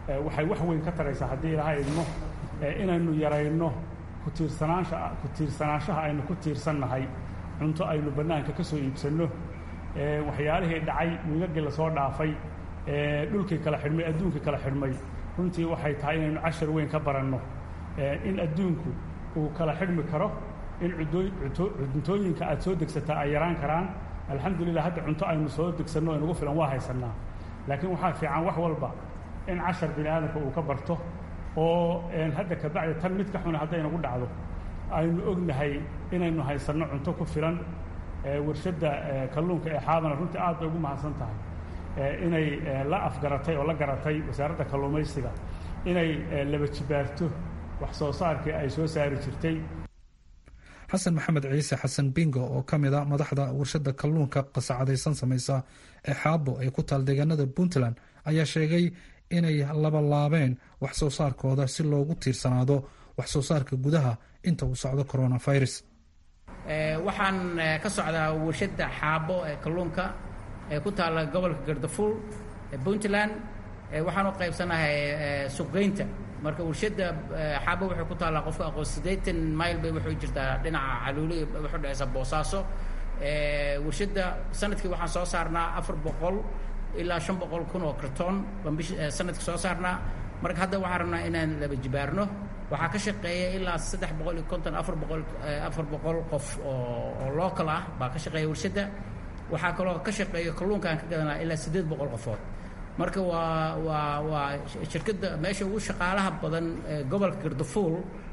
Speaker 18: waxay wax weyn ka taraysaa haddii ilaahay idmo inaynu yarayno kutiirsanaansha ku tiirsanaanshaha aynu ku tiirsannahay cunto aynu bannaanka ka soo iibsanno waxyaalihii dhacay wiigagii lasoo dhaafay dhulkii kala xidhmay adduunkii kala xidhmay runtii waxay tahay inaynu cashar weyn ka baranno in adduunku uu kala xidhmi karo in cuntooyinka aad soo degsataa ay yaraan karaan alxamdulilah hadda cunto aynu soo degsanno inugu filan waa haysannaa laakiin waxaa fiican wax walba in cashar bini aadamka uu ka barto oo hadda kabacdi tan mid ka xuna hadday inagu dhacdo aynu ognahay inaynu haysanno cunto ku filan warshadda kalluunka ee xaabana runtii aad bay ugu mahadsan tahay inay la afgaratay oo la garatay wasaaradda kalluumaysiga inay laba jibaarto wax soo saarkii ay soo saari jirtay.
Speaker 16: xasan maxamed ciise xasan bingo oo ka mid a madaxda warshadda kalluunka qasacadaysan samaysa ee xaabo ee ku taal deegaanada puntland ayaa sheegay inay labalaabeen wax soo saarkooda si loogu tiirsanaado wax soo saarka gudaha inta uu socdo coronavirus.
Speaker 19: waxaan ka socdaa warshadda xaabo ee kalluunka ee ku taalla gobolka gardafuul ee puntland waxaan u qaybsanahay suuqgeynta marka warshadda xaabo waxay ku taallaa qofka aqoon siddeetan mayl bay waxay jirtaa dhinaca caluuli waxay dhexaysa boosaaso warshadda sanadkii waxaan soo saarnaa afar boqol ilaa shan boqol kun oo kartoon baan bish sanadkii soo saarnaa marka hadda waxaan rabnaa inaan laba jibaarno waxaa ka shaqeeya ilaa saddex boqol iyo konton afar boqol afar boqol qof oo oo local ah baa ka shaqeeya warshadda waxaa kaloo ka shaqeeya kalluunka aan ka gadanaa ilaa siddeed boqol qofood marka waa waa waa shirkadda meesha ugu shaqaalaha badan gobolka gardafuul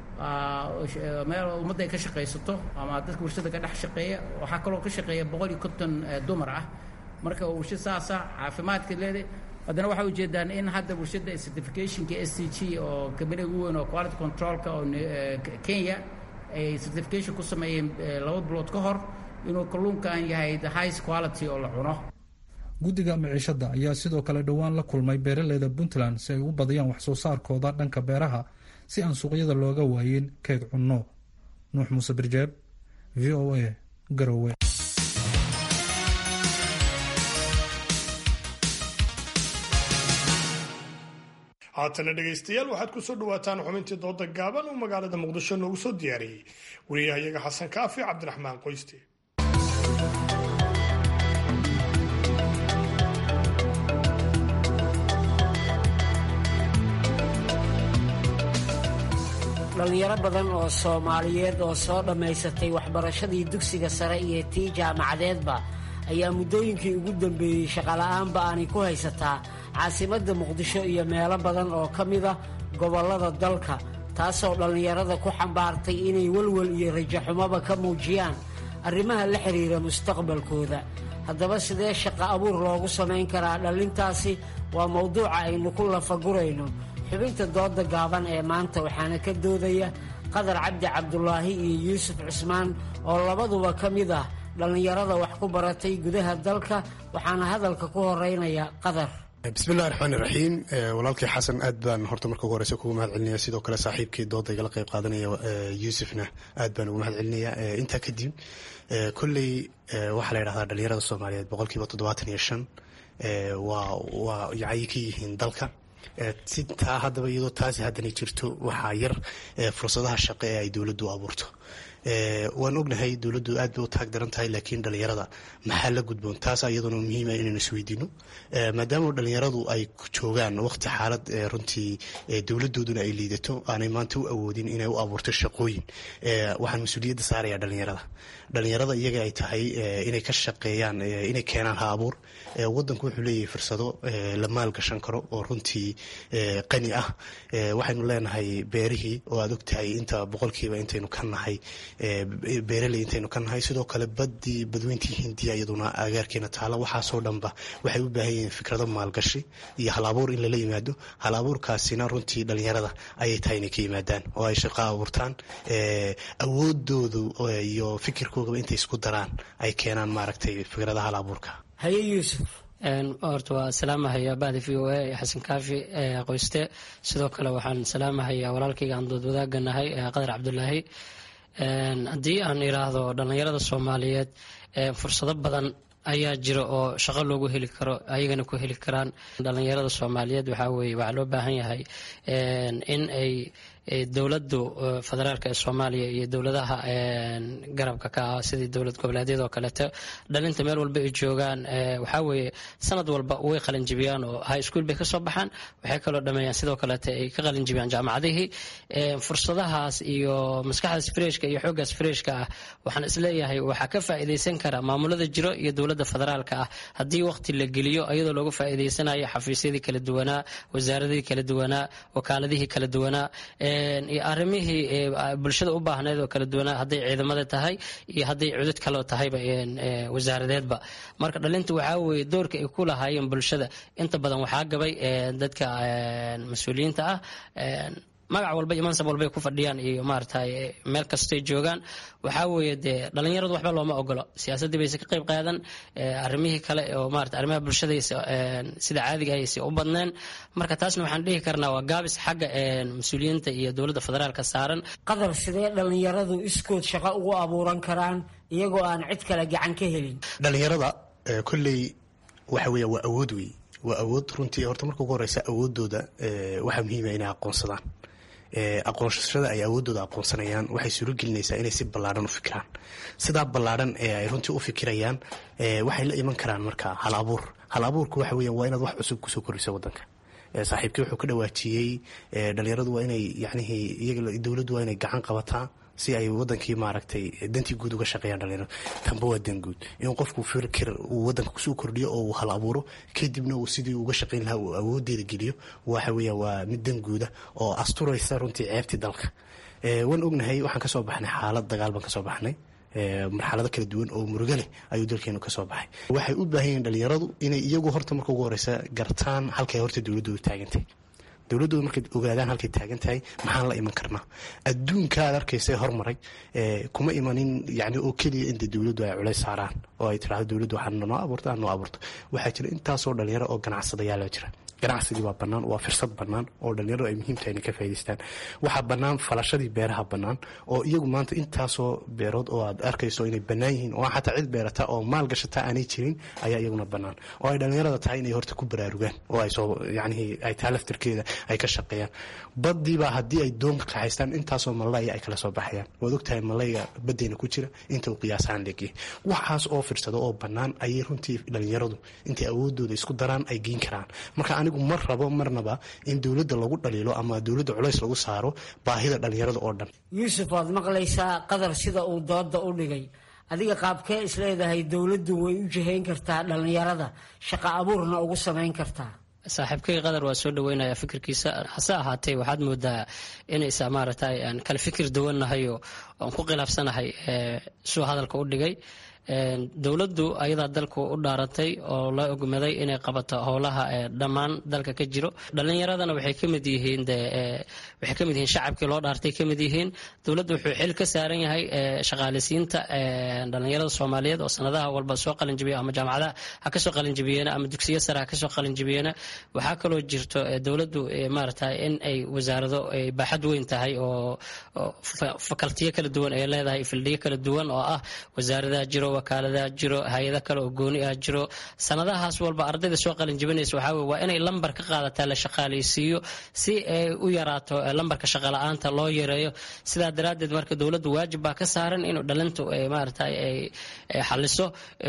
Speaker 19: meel ummadda ay ka shaqaysato ama dadka warshadda ka dhex shaqeeya waxaa kaloo ka shaqeeya boqol iyo konton dumar ah marka warshad saasa caafimaadka leedahay haddana waxay ujeedaan in hadda warshadda certificationka s t g oo kabaniga ugu weyn oo quality controlka oo kenya ay certification ku sameeyeen laba bilood ka hor inuu kalluunkan yahay the highest quality oo la cuno.
Speaker 16: guddiga maciishadda ayaa sidoo kale dhowaan la kulmay beeraleyda puntland si ay u badiyaan wax soo saarkooda dhanka beeraha si aan suuqyada looga waayin keeg cunno. nuux muuse birjeeb v o a garowe.
Speaker 2: haatana dhegaystayaal waxaad ku soo dhawaataan xubintii dooda gaaban oo magaalada muqdisho noogu soo diyaariyey wariyahayaga xasan kaafi cabdiraxmaan qoyste.
Speaker 20: dhalinyaro badan oo soomaaliyeed oo soo dhammaysatay waxbarashadii dugsiga sare iyo tii jaamacadeedba ayaa muddooyinkii ugu dambeeyey shaqola'aanba aanay ku haysataa caasimadda muqdisho iyo meelo badan oo ka mid ah gobollada dalka taasoo dhallinyarada ku xambaartay inay welwel iyo rajaxumoba ka muujiyaan arrimaha la xidhiira mustaqbalkooda. haddaba sidee shaqo abuur loogu samayn karaa dhallintaasi waa mawduuca aynu ku lafagurayno xubinta dooda gaaban ee maanta waxaana ka doodaya qadar cabdi cabdulaahi iyo yuusuf cusmaan oo labaduba ka mid ah dhallinyarada wax ku baratay gudaha dalka waxaana hadalka ku horeynaya qadar.
Speaker 21: bismillahi raxmaani raxiim walaalkii xasan aad baan horta marka ugu horeysa kugu mahad celinaya sidoo kale saaxiibkii dooda igala qayb qaadanaya yuusufna aad baan ugu mahad celinaya intaa kadib kolley waxaa la yidhahdaa dhalinyarada soomaaliyeed boqolkiiba toddobaatan iyo shan waa waa yacay ka yihiin dalka si taa haddaba iyadoo taasi haddana jirto waxaa yar fursadaha shaqo ee ay dowladdu abuurto waan ognahay dowladdu aad bay u taag daran tahay laakiin dhalinyarada maxaa la gudboon taas iyaduna muhiima inaynu isweydiino maadaama dhalinyaradu ay joogaan waqti xaalad runtii dowladooduna ay liidato aanay maanta u awoodin inay u abuurto shaqooyin waxaan mas-uuliyadda saaraya dhalinyarada dhalinyarada iyaga ay tahay inay ka shaqeeyaan inay keenaan ha abuur wadanku wuxuu leeyahay fursado la maalgashan karo oo runtii qani ah waxaynu leenahay beerihii oo aad ogtahay inta boqolkiiba intaynu ka nahay beeraley intaynu ka nahay sidoo kale badii badweyntii hindiya iyaduna agaarkeena taala waxaasoo dhanba waxay u baahan yihiin fikrado maalgashi iyo halabuur in lala yimaado halabuurkaasina runtii dhalinyarada ayay tahay inay ka yimaadaan oo ay shaqo abuurtaan awoodoodu iyo fikirkoogaba intay isku daraan ay keenaan maaragtay fikradaha halabuurka.
Speaker 20: haye yuusuf.
Speaker 22: horta waa salaamahayaa bahda v o a xasan kaafi qoyste sidoo kale waxaan salaamahayaa walaalkayga aan dood wadaaganahay qadar cabdulaahi. haddii aan iraahdo dhallinyarada soomaaliyeed fursado badan ayaa jira oo shaqo loogu heli karo ayagana ku heli karaan. dhalinyarada soomaaliyeed waxaa weye waxaa loo baahan yahay in ay dowladu federaalka ee soomaaliya iyo dowladaha garabka ka ah sidii dowlad goboleedyada oo kaleeto dhalinta meel walba ay joogaan waxaa weeye sanad walba way qalinjibiyaan oo high school bay kasoo baxaan, waxay kaloo dhameeyaan sidoo kaleeto ay ka qalinjibiyaan jaamacadihii. fursadahaas iyo maskaxdaas freshka iyo xoogaas freshka ah waxaan isleeyahay waxaa ka faa'iidaysan kara maamulada jiro iyo dowlada federaalka ah haddii waqti la geliyo iyadoo looga faa'iidaysanayo xafiisyadii kala duwanaa, wasaaradihii kala duwanaa, wakaaladihii kala duwanaa iyo arrimihii bulshada u baahneed oo kala duwanaa, hadday ciidamada tahay iyo hadday cudud kaloo tahayba wasaaradeedba. marka dhalinta waxaa weeye doorka ay ku lahaayeen bulshada inta badan waxaa gabay dadka mas-uuliyiinta ah, magac walba iyo mansab walbay ku fadhiyaan iyo maaragtay meel kastay joogaan. waxaa weeye dee dhalinyaradu waxba looma ogolo, siyaasaddii bayse ka qayb qaadan, arrimihii kale oo maarata arrimaha bulshadaysa sida caadiga aysa u badneen. marka taasna waxaan dhihi karnaa waa gaabis xagga mas-uuliyiinta iyo dowladda federaalka saaran.
Speaker 20: qadar sidee dhalinyaradu iskood shaqo ugu abuuran karaan iyagoo aan cid kale gacan ka helin?
Speaker 21: dhalinyarada kolley waxa weya waa awood wey, waa awood runtii. horta marka ugu horeysa awoodooda waxaa muhiima inay aqoonsadaan. aqoonsashada ay awoodooda aqoonsanayaan waxay suuro gelinaysaa inay si ballaadhan u fikiraan. sidaa ballaadhan ee ay runtii u fikirayaan waxay la iman karaan marka hal abuur. hal abuurku waxa weya waa inaad wax cusub kusoo koriso wadanka. saaxiibkii wuxuu ka dhawaajiyey dhalinyaradu waa inay yacnihii iyaga dowladdu waa inay gacan qabataa si ay wadankii maaragtay dantii guud uga shaqeeyaan dhalinyarada. tanba waa dan guud in qofku fikir uu wadanka kusoo kordhiyo oo uu hal abuuro kadibna uu sidii uga shaqeyn lahaa uu awoodeeda geliyo waxa weya waa mid dan guuda oo asturaysa runtii ceebtii dalka. waan ognahay waxaan kasoo baxnay xaalad dagaal baan kasoo baxnay, marxalado kala duwan oo murugo leh ayuu dalkeenu kasoo baxay. waxay u baahan yihiin dhalinyaradu inay iyagu horta marka ugu horeysa gartaan halkay horta dowladoodu taagantay. dowladooda markay ogaadaan halkay taagan tahay maxaan la iman karnaa. adduunka aad arkaysa hormaray kuma imanin yani oo keliya inta dowladdu ay culays saaraan oo ay tirahdo dowladdu waxaa noo abuurto aan noo abuurto. waxaa jira intaasoo dhalinyaro oo ganacsadayaala jira. ganacsigii waa bannaan, waa firsad bannaan oo dhalinyaradu ay muhiim tahay inay ka faa'idaystaan. waxaa bannaan falashadii beeraha bannaan oo iyagu maanta intaasoo beerood oo aad arkayso inay bannaan yihiin oo xataa cid beerata oo maal gashata aanay jirin ayaa iyaguna bannaan oo ay dhalinyarada tahay inay horta ku baraarugaan oo ay soo yacnihii ay tahay laftirkeeda ay ka shaqeeyaan. baddiibaa haddii ay doonka kaxaystaan intaasoo malaya ay kala soo baxayaan. waad ogtahay malayga baddeyna ku jira inta uu qiyaasaan leegyahay. waxaas oo firsado oo bannaan ayay runtii dhalinyaradu intay awoodooda isku daraan ay geyn karaan. marka anigu mar rabo marnaba in dowladda lagu dhaliilo ama dowladda culays lagu saaro baahida dhalinyarada oo dhan.
Speaker 20: yuusuf waad maqlaysaa qadar sida uu dooda u dhigay. adiga qaabkee isleedahay dowladdu way u jihayn kartaa dhalinyarada shaqo abuurna ugu samayn kartaa?
Speaker 22: saaxiibkay qadar waa soo dhaweynaya fikirkiisa, hase ahaatee waxaad moodaa inaysa maaragtay aan kala fikir duwannahay oo aan ku khilaafsanahay suu hadalka u dhigay. dowladdu ayadaa dalku u dhaarantay oo la ogmaday inay qabato howlaha dhammaan dalka ka jiro. dhalinyaradana waxay kamid yihiin waxay kamid yihiin shacabkii loo dhaartay kamid yihiin. dowladdu wuxuu xil ka saaran yahay shaqaaleysiinta dhalinyarada Soomaaliyeed oo sanadaha walba soo qalin jabiya ama jaamacadaha ha ka soo qalin jabiyeena ama dugsiyo sare ha ka soo qalin jabiyeena. waxaa kaloo jirto dowladdu maaragtay in ay wasaarado ay baaxad weyn tahay oo fakaltiyo kala duwan ay leedahay, fildiyo kala duwan oo ah wasaaradaha jiro, wakaaladaha jiro, hay-ada kale oo gooni ah jiro. sanadahaas walba ardayda soo qalin jabinaysa waxaa weye waa inay lambar ka qaadataa la shaqaaleysiiyo si ay u yaraato lambarka shaqa la-aanta loo yareeyo. sidaa daraaddeed marka dowladdu waajib baa ka saaran inuu dhalintu maaragtay ay xaliso,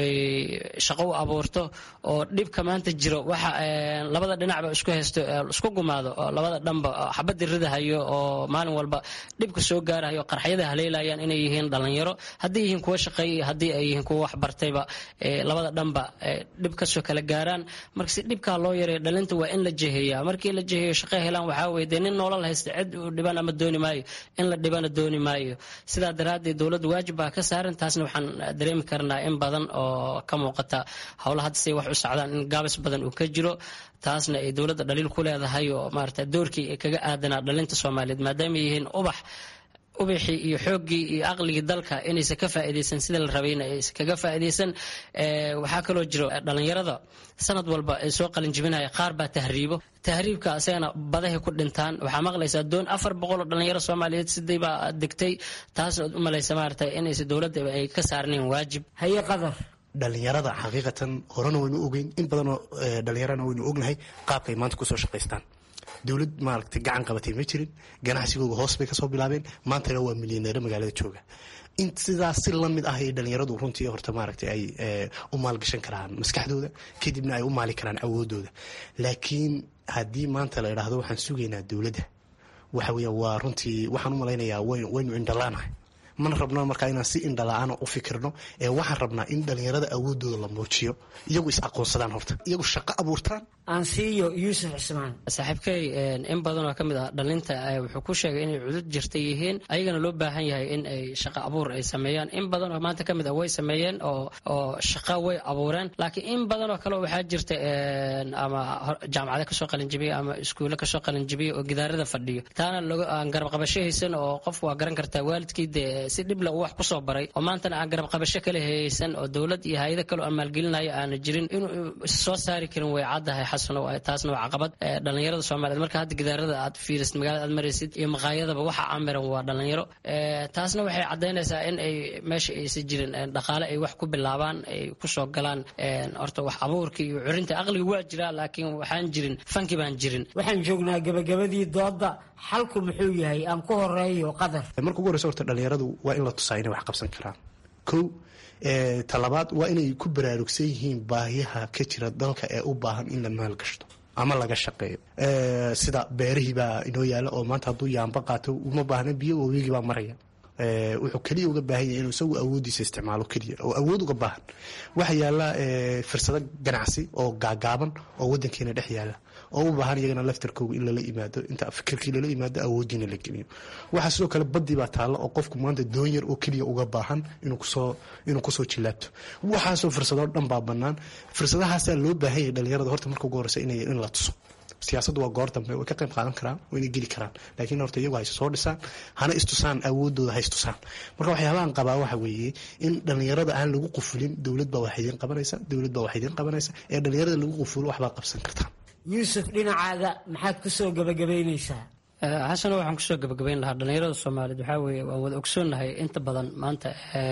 Speaker 22: shaqo u abuurto oo dhibka maanta jiro waxa labada dhinacba isku haysto isku gumaado oo labada dhanba xabada ridahayo oo maalin walba dhibka soo gaarayo qarxyada haleelayaan inay yihiin dhalinyaro, haddii yihiin kuwa shaqeeya, haddii ay yihiin kuwa wax bartayba labada dhanba dhib kasoo kala gaaraan. marka si dhibkaa loo yareeyo dhalinta waa in la jeheeyaa. markii la jeheeyo shaqo helaan waxaa weye dee nin nolol haysta cid u dhiban ama dooni maayo, in la dhibana dooni maayo. sidaa daraaddeed dowladdu waajib baa ka saaran. taasna waxaan dareemi karnaa in badan oo ka muuqata howlaha hadda say wax u socdaan in gaabis badan uu ka jiro. taasna ay dowladda dhaliil ku leedahay oo maarata doorkii kaga aadanaa dhalinta Soomaaliyeed maadaama yihiin ubax ubixii iyo xooggii iyo aqligii dalka inaysan ka faa'iidaysan sida la rabayna aysan kaga faa'iidaysan. waxaa kaloo jiro dhalinyarada sanad walba ay soo qalin jibinaya qaar baa tahriibo. tahriibka asagana badahay ku dhintaan. waxaa maqlaysaa doon afar boqol oo dhalinyaro Soomaaliyeed siday baa degtay. taasna u malaysa maaragtay inaysan dowladda ay ka saarnayn waajib.
Speaker 20: haye qadar
Speaker 21: dhalinyarada xaqiiqatan horena waynu ogeyn in badanoo dhalinyarana waynu ognahay qaabka ay maanta kusoo shaqaystaan. dowlad maaragtay gacan qabatay ma jirin, ganacsigooga hoos bay kasoo bilaabeen, maantana waa milyaneero magaalada jooga. in sidaas si lamid ah ay dhalinyaradu runtii horta maaragtay ay u maalgashan karaan maskaxdooda, kadibna ay u maali karaan awoodooda. laakiin haddii maanta la idhaahdo waxaan sugaynaa dowladda, waxa weya waa runtii waxaan u malaynayaa waynu indhalaanahay. mana rabno markaa inaan si indhala-aana u fikirno, ee waxaan rabnaa in dhalinyarada awoodooda la muujiyo, iyagu is aqoonsadaan, horta iyagu shaqo abuurtaan.
Speaker 20: aansiiyo yuusuf cismaan.
Speaker 22: saaxiibkay in badan oo ka mid ah dhalinta wuxuu ku sheegay inay cudud jirta yihiin, ayagana loo baahan yahay in ay shaqo abuur ay sameeyaan. in badan oo maanta ka mid ah way sameeyeen oo oo shaqo way abuureen, laakiin in badan oo kale waxaa jirta ama jaamacada kasoo qalinjibiyey ama iskuulle kasoo qalinjibiyey oo gidaarada fadhiyo, taana aan garab qabasho haysan, oo qof waa garan kartaa waalidkii dee si dhibla uu wax kusoo baray, oo maantana aan garab qabasho kale haysan, oo dowlad iyo hay-ado kale aan maalgelinaya aana jirin, inuu soo saari karin way caddahay. taasna waa caqabad dhalinyarada Soomaaliyeed. marka hadda gidaarada aad fiirisid, magaalada aad maraysid iyo maqaayadaba waxa camiran waa dhalinyaro. taasna waxay cadaynaysaa in ay meesha aysan jirin dhaqaale ay wax ku bilaabaan, ay kusoo galaan. horta wax abuurka iyo curinta aqliga waa jiraa, laakiin waxaan jirin fanki baan jirin.
Speaker 20: waxaan joognaa gabagabadii dooda, xalku muxuu yahay? aan ku horeeyo Qadar.
Speaker 21: marka ugu horeysa horta dhalinyaradu waa in la tusaa inay wax qabsan karaan. kow talabaad waa inay ku baraarugsan yihiin baahiyaha ka jira dalka ee u baahan in la maalgashto ama laga shaqeeyo. sida beerihii baa inoo yaala, oo maanta hadduu yaamba qaato uma baahna biyo, wabigii baa maraya. wuxuu keliya uga baahan yahay inuu isagu awoodiisa isticmaalo keliya, oo awood uga baahan. waxaa yaala fursado ganacsi oo gaagaaban oo wadankeena dhex yaala, oo u baahan iyagana laftarkooga in lala yimaado, inta fikirkii lala yimaado awoodiina la geliyo. waxaa sidoo kale badii baa taalla oo qofku maanta doonyar oo keliya uga baahan inuu kusoo inuu kusoo jilaabto. waxaasoo fursadoo dhan baa bannaan. fursadahaasaa loo baahan yahay dhalinyarada horta marka ugu horeysa inay in la tuso. siyaasaddu waa goor dambe, way ka qayb qaadan karaan, wayna geli karaan, laakiin horta iyagu hayse soo dhisaan, hana istusaan, awoodooda ha istusaan. marka waxyaabahan qabaa waxa weeye in dhalinyarada aan lagu qufulin, dowlad baa wax idiin qabanaysa, dowlad baa wax idiin qabanaysa, ee dhalinyarada lagu qufulo waxbaad qabsan kartaan.
Speaker 20: yuusuf, dhinacaaga maxaad kusoo gabagabaynaysaa?
Speaker 22: xasano waxaan kusoo gabagabayn lahaa dhalinyarada Soomaaliyeed. waxaa weeye waan wada ogsoonnahay inta badan maanta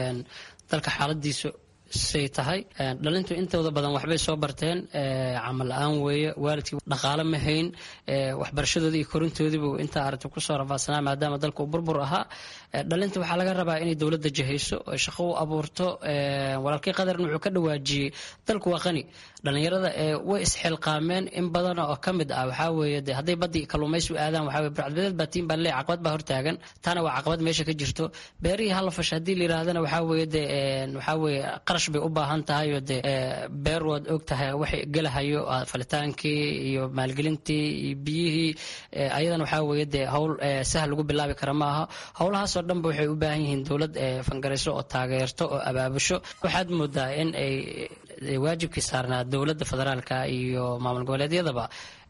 Speaker 22: dalka xaaladiisu say tahay. dhalintu intooda badan waxbay soo barteen, camal la-aan weeye, waalidkii dhaqaale ma hayn, waxbarashadoodii iyo korintoodiibu intaa aragti kusoo rafaadsanaa maadaama dalka uu burbur ahaa. dhalinta waxaa laga rabaa inay dowladda jahayso, shaqo u abuurto. walaalkii Qadar wuxuu ka dhawaajiyey dalku waa qani, dhalinyarada way isxilqaameen. in badan oo ka mid ah waxaa weeye de hadday badii kalluumaysi aadaan, waxaa weye burcadbadeed baa tiin baa leeyahay, caqabad baa hortaagan. taana waa caqabad meesha ka jirto. beerihii hala fasha haddii la yidhaahdana waxaa weeye de waxaa weeye qarash bay u baahan tahay, oo de beer waad og tahay waxay gelahayo falitaankii iyo maalgelintii iyo biyihii. ayadana waxaa weeye de howl sahal lagu bilaabi kara maaha. howlahaasoo dhanba waxay u baahan yihiin dowlad fangarayso oo taageerto oo abaabusho. waxaad moodaa in ay waajibkii saarnaa dowladda federaalka iyo maamul goboleedyadaba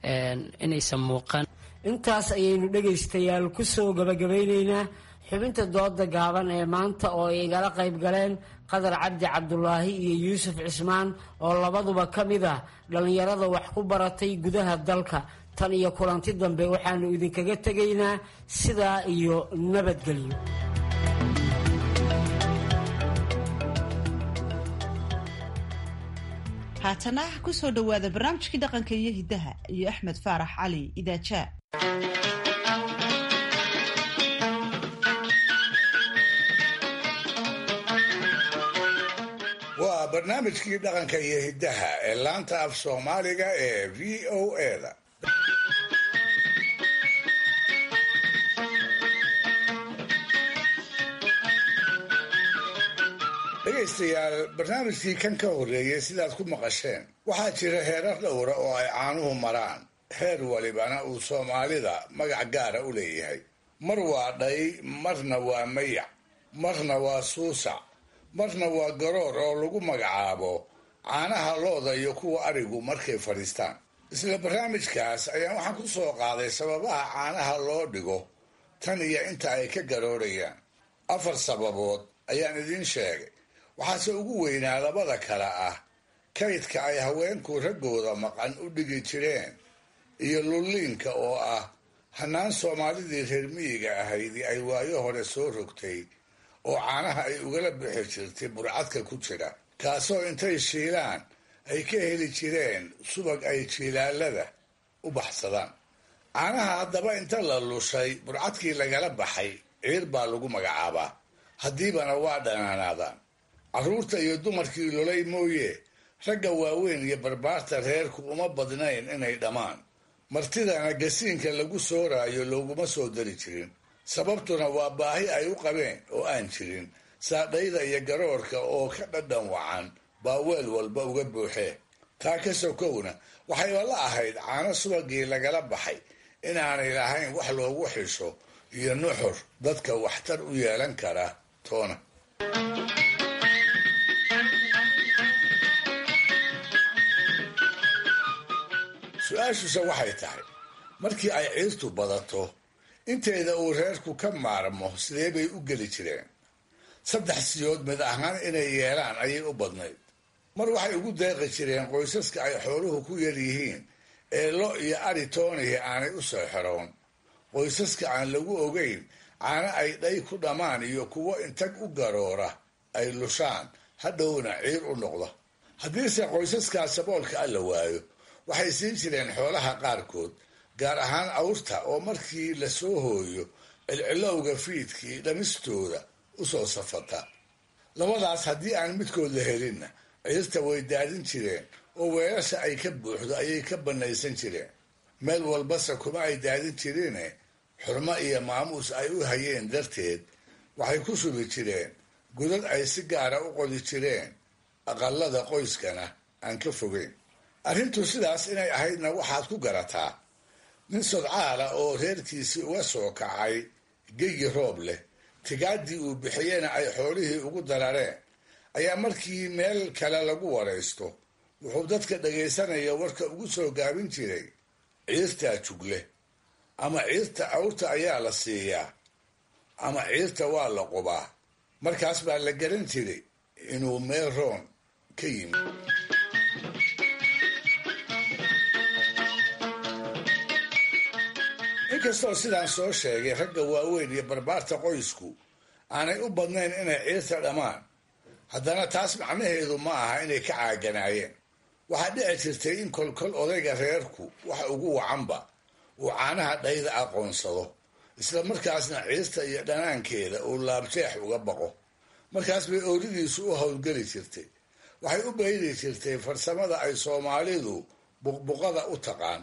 Speaker 22: inaysan muuqan.
Speaker 20: intaas ayaynu dhegaystayaal kusoo gabagabaynaynaa xubinta dooda gaaban ee maanta, oo ay igala qayb galeen Qadar Cabdi Cabdulaahi iyo Yuusuf Cismaan, oo labaduba ka mid ah dhalinyarada wax ku baratay gudaha dalka. tan iyo kulanti dambe waxaanu idinkaga tegaynaa sidaa iyo nabadgelyo.
Speaker 1: haatana kusoo dhawaada barnaamijkii dhaqanka iyo hidaha iyo Axmed Faarax Cali Idaajaa.
Speaker 4: waa barnaamijkii dhaqanka iyo hidaha ee laanta af Soomaaliga ee V O A da. dhegaystayaal, barnaamijkii kan ka horreeyey sidaad ku maqasheen, waxaa jira heerar dhowra oo ay caanuhu maraan, heer walibana uu Soomaalida magac gaara u leeyahay. mar waa dhay, marna waa mayac, marna waa suusac, marna waa garoor oo lagu magacaabo caanaha looda iyo kuwa arigu markay fadhiistaan. isla barnaamijkaas ayaan waxaan ku soo qaaday sababaha caanaha loo dhigo tan iyo inta ay ka garoorayaan. afar sababood ayaan idiin sheegay, waxaase ugu weynaa labada kale ah kaydka ay haweenku raggooda maqan u dhigi jireen, iyo lulliinka oo ah hanaan Soomaalidii reer miyiga ahaydii ay waayo hore soo rogtay oo caanaha ay ugala bixi jirtay burcadka ku jira. kaasoo intay shiilaan ay ka heli jireen subag ay jiilaalada u baxsadaan. caanaha haddaba inta la lushay burcadkii lagala baxay ciir baa lagu magacaabaa, haddiibana waa dhanaanaadaan. carruurta iyo dumarkii lulay mooye ragga waaweyn iyo barbaarta reerku uma badnayn inay dhammaan. martidana gasiinka lagu sooraayo looguma soo dari jirin, sababtuna waa baahi ay u qabeen oo aan jirin. saadhayda iyo garoorka oo ka dhadhan wacan baa weel walba uga buuxee. taa ka sokowna waxayba la ahayd caano subagii lagala baxay inaanay lahayn wax loogu xisho iyo nuxur dadka waxtar u yeelan kara toona. su-aashuse waxay tahay, markii ay ciirtu badato inteeda uu reerku ka maarmo sidee bay u geli jireen? saddex siyood mid ahaan inay yeelaan ayay u badnayd. mar waxay ugu deeqi jireen qoysaska ay xooluhu ku yar yihiin ee lo iyo ari toonihi aanay u soo xeroon. qoysaska aan lagu ogeyn caano ay dhay ku dhammaan iyo kuwo intag u garoora ay lushaan hadhowna ciir u noqda. haddiise qoysaskaas saboolka alla waayo waxay siin jireen xoolaha qaarkood, gaar ahaan awrta oo markii la soo hooyo cilcilowga fiidkii dhamistooda u soo safata. labadaas haddii aan midkood la helinna ciirta way daadin jireen oo weelasha ay ka buuxdo ayay ka bannaysan jireen. meel walbase kuma ay daadin jireene xurmo iyo maamuus ay u hayeen darteed waxay ku shubi jireen godad ay si gaara u qodi jireen aqallada qoyskana aan ka fogeyn. arrintu sidaas inay ahaydna waxaad ku garataa nin sodcaala oo reerkiisii uga soo kacay geyi roob leh, tigaaddii uu bixiyena ay xoolihii ugu darareen, ayaa markii meel kale lagu waraysto wuxuu dadka dhagaysanaya warka ugu soo gaabin jiray ciirtaa jugle, ama ciirta awrta ayaa la siiyaa, ama ciirta waa la qubaa. markaas baa la garan jiray inuu meel roon ka yimi. inkastoo sidaan soo sheegay ragga waaweyn iyo barbaarta qoysku aanay u badnayn inay ciirta dhammaan, haddana taas macnaheedu ma aha inay ka caaganaayeen. waxaa dhici jirtay in kolkol odayga reerku waxa ugu wacanba uu caanaha dhayda aqoonsado, isla markaasna ciirta iyo dhanaankeeda uu laabjeex uga baqo. markaas bay ooridiisu u howlgeli jirtay. waxay u bayri jirtay farsamada ay soomaalidu buqbuqada u taqaan.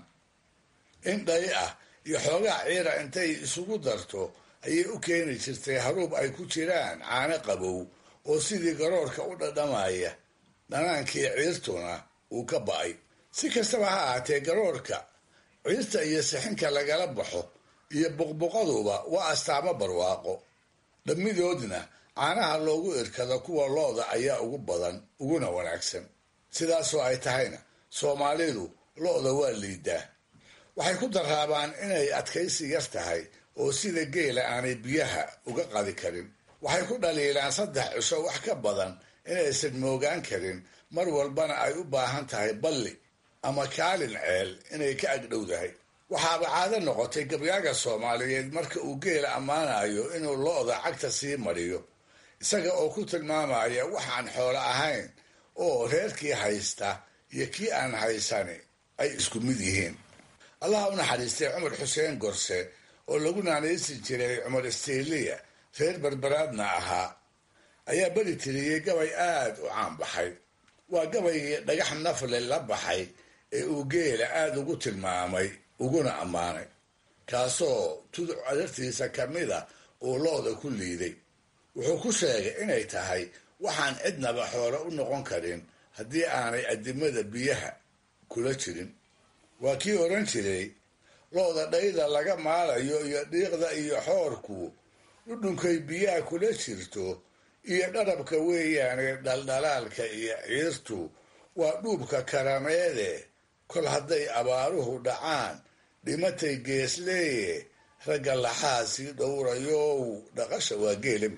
Speaker 4: in dhay ah iyo xoogaa ciira intay isugu darto ayay u keeni jirtay haruub ay ku jiraan caano qabow oo sidii garoorka u dhadhamaya, dhanaankii ciirtuna uu ka ba'ay. si kastaba ha ahaatee garoorka ciirta iyo sixinka lagala baxo iyo buqbuqaduba waa astaamo barwaaqo. dhammidoodna caanaha loogu irkado kuwa looda ayaa ugu badan uguna wanaagsan. sidaasoo ay tahayna soomaalidu lo-da waa liidaa. waxay ku daraabaan inay adkaysi yar tahay oo sida geela aanay biyaha uga qadi karin. waxay ku dhaliilaan saddex cisho wax ka badan inaysan moogaan karin, mar walbana ay u baahan tahay balli ama kaalin ceel inay ka agdhowdahay. waxaaba caado noqotay gabyaaga soomaaliyeed marka uu geela ammaanayo inuu lo-da cagta sii mariyo, isaga oo ku tilmaamaya waxaan xoolo ahayn oo reerkii haysta iyo kii aan haysani ay isku mid yihiin. allah u naxariistay cumar xuseen gorse oo lagu naanaysi jiray cumar istiiliya, reer berberaadna ahaa, ayaa beri tiriyey gabay aad u caan baxay. waa gabaygii dhagax nafle la baxay ee uu geela aada ugu tilmaamay uguna ammaanay, kaasoo tuduc adartiisa ka mida uu lo-da ku liiday. wuxuu ku sheegay inay tahay waxaan cidnaba xoolo u noqon karin haddii aanay adimada biyaha kula jirin. waa kii odhan jiray, lo-da dhayda laga maalayo iyo dhiiqda iyo xoorku dhudhunkay biyaha kula jirto iyo dharabka weeyaane dhaldhalaalka iyo ciirtu waa dhuubka karameede. kol hadday abaaruhu dhacaan dhimatay geesleeye, ragga laxaa sii dhowrayow dhaqasha waa geelem.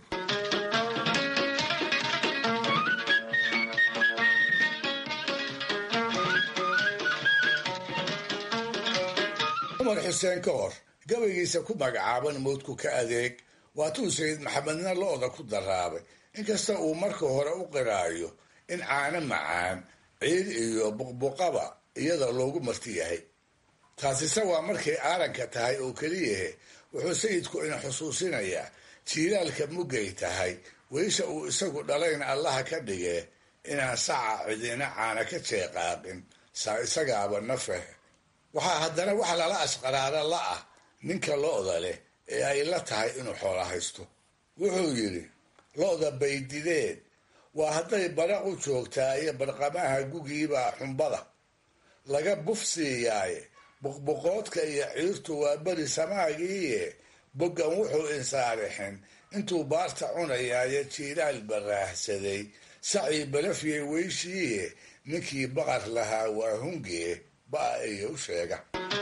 Speaker 4: cumar xuseen ka hor gabaygiisa ku magacaaban mawdku ka adeeg waatuu sayid maxamedna lo-da ku daraabay, inkasta uu marka hore u qiraayo in caano macaan ciid iyo buqbuqaba iyada loogu marti yahay. taasise waa markay aaranka tahay oo keliyahe wuxuu sayidku ina xusuusinayaa jiilaalka muggay tahay weysha uu isagu dhalayna allaha ka dhige inaan saca cidina caana ka jeeqaaqin saa isagaaba nafeh. waxaa haddana wax lala asqaraara la ah ninka lo-da leh ee ay la tahay inuu xoola haysto. wuxuu yidhi lo-da baydideed waa hadday baraq u joogtaa iyo barqamaha gugiibaa xumbada laga buf siiyaaye buqbuqoodka iyo ciirtu waa beri samaagiiye boggan wuxuu insaarixin intuu baarta cunayaaye jiilaal baraahsaday sacii balafyay weyshiiye ninkii baqar lahaa waa hungee ba'a iyo u sheega.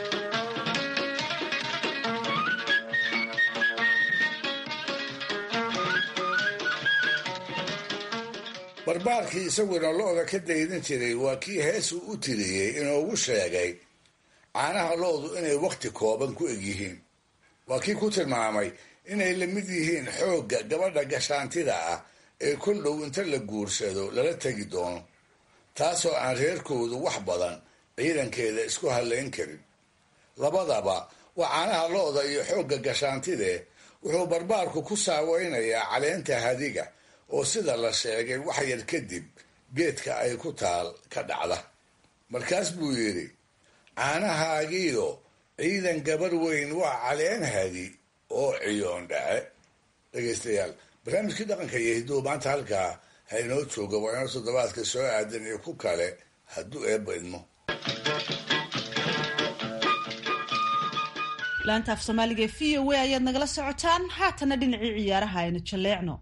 Speaker 4: barbaarkii isaguna lo-da ka daydin jiray waa kii heesuu u tiriyey inoogu sheegay caanaha lo-du inay wakhti kooban ku egyihiin. waa kii ku tilmaamay inay la mid yihiin xoogga gabadha gashaantida ah ee kol dhow inta la guursado lala tegi doono, taasoo aan reerkoodu wax badan ciidankeeda isku hallayn karin. labadaba waa caanaha lo-da iyo xoogga gashaantide wuxuu barbaarku ku saaweynayaa caleenta hadiga oo sida la sheegay wax yar kadib geedka ay ku taal ka dhacda. markaas buu yidhi caanahaagiyo ciidan gabar weyn waa caleen hadi oo ciyoon dhace. dhegaystayaal, barnaamijkii dhaqanka iyo hidduu maanta halkaa ha inoo jooga. waa inoo toddobaadka soo aadan iyo ku kale hadduu eebba idmo.
Speaker 1: laanta af soomaaliga ee v o a ayaad nagala socotaan. haatana dhinacii ciyaaraha aynu jalleecno.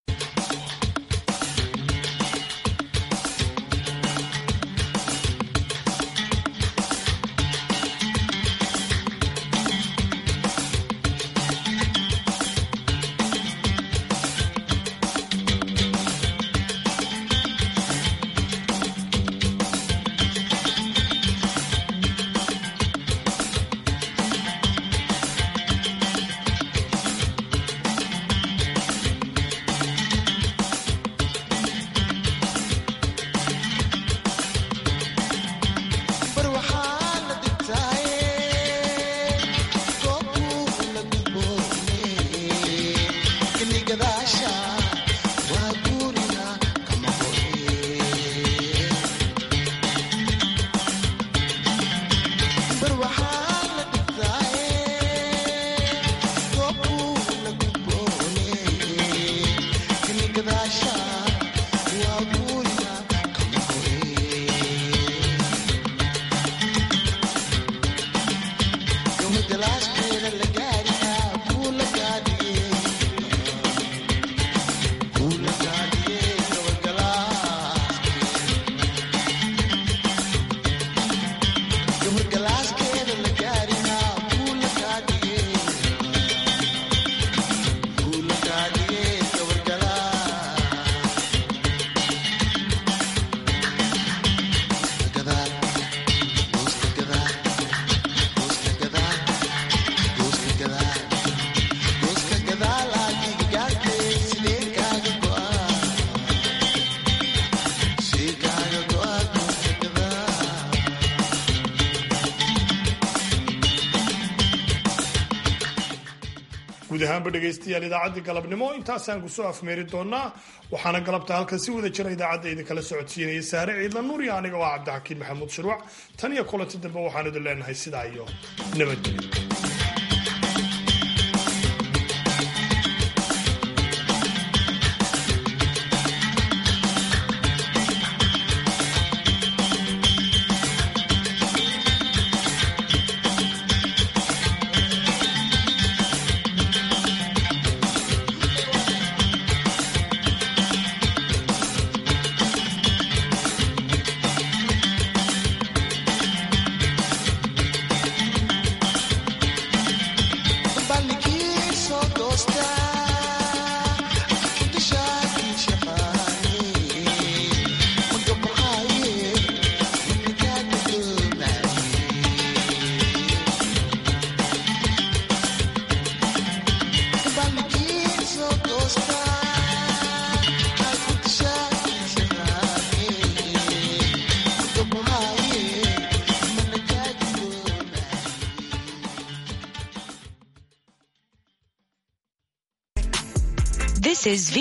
Speaker 2: guud ahaanba dhegaystayaal idaacaddii galabnimo intaasaan kusoo afmeeri doonaa. waxaana galabta halkan si wada jira idaacadda idinkala socodsiinaya saare ciidla nuur iyo aniga oo cabdixakiin maxamuud shirwac. tan iyo kulanti dambe waxaan idin leenahay sidaa iyo nabadgelyo.
Speaker 3: This is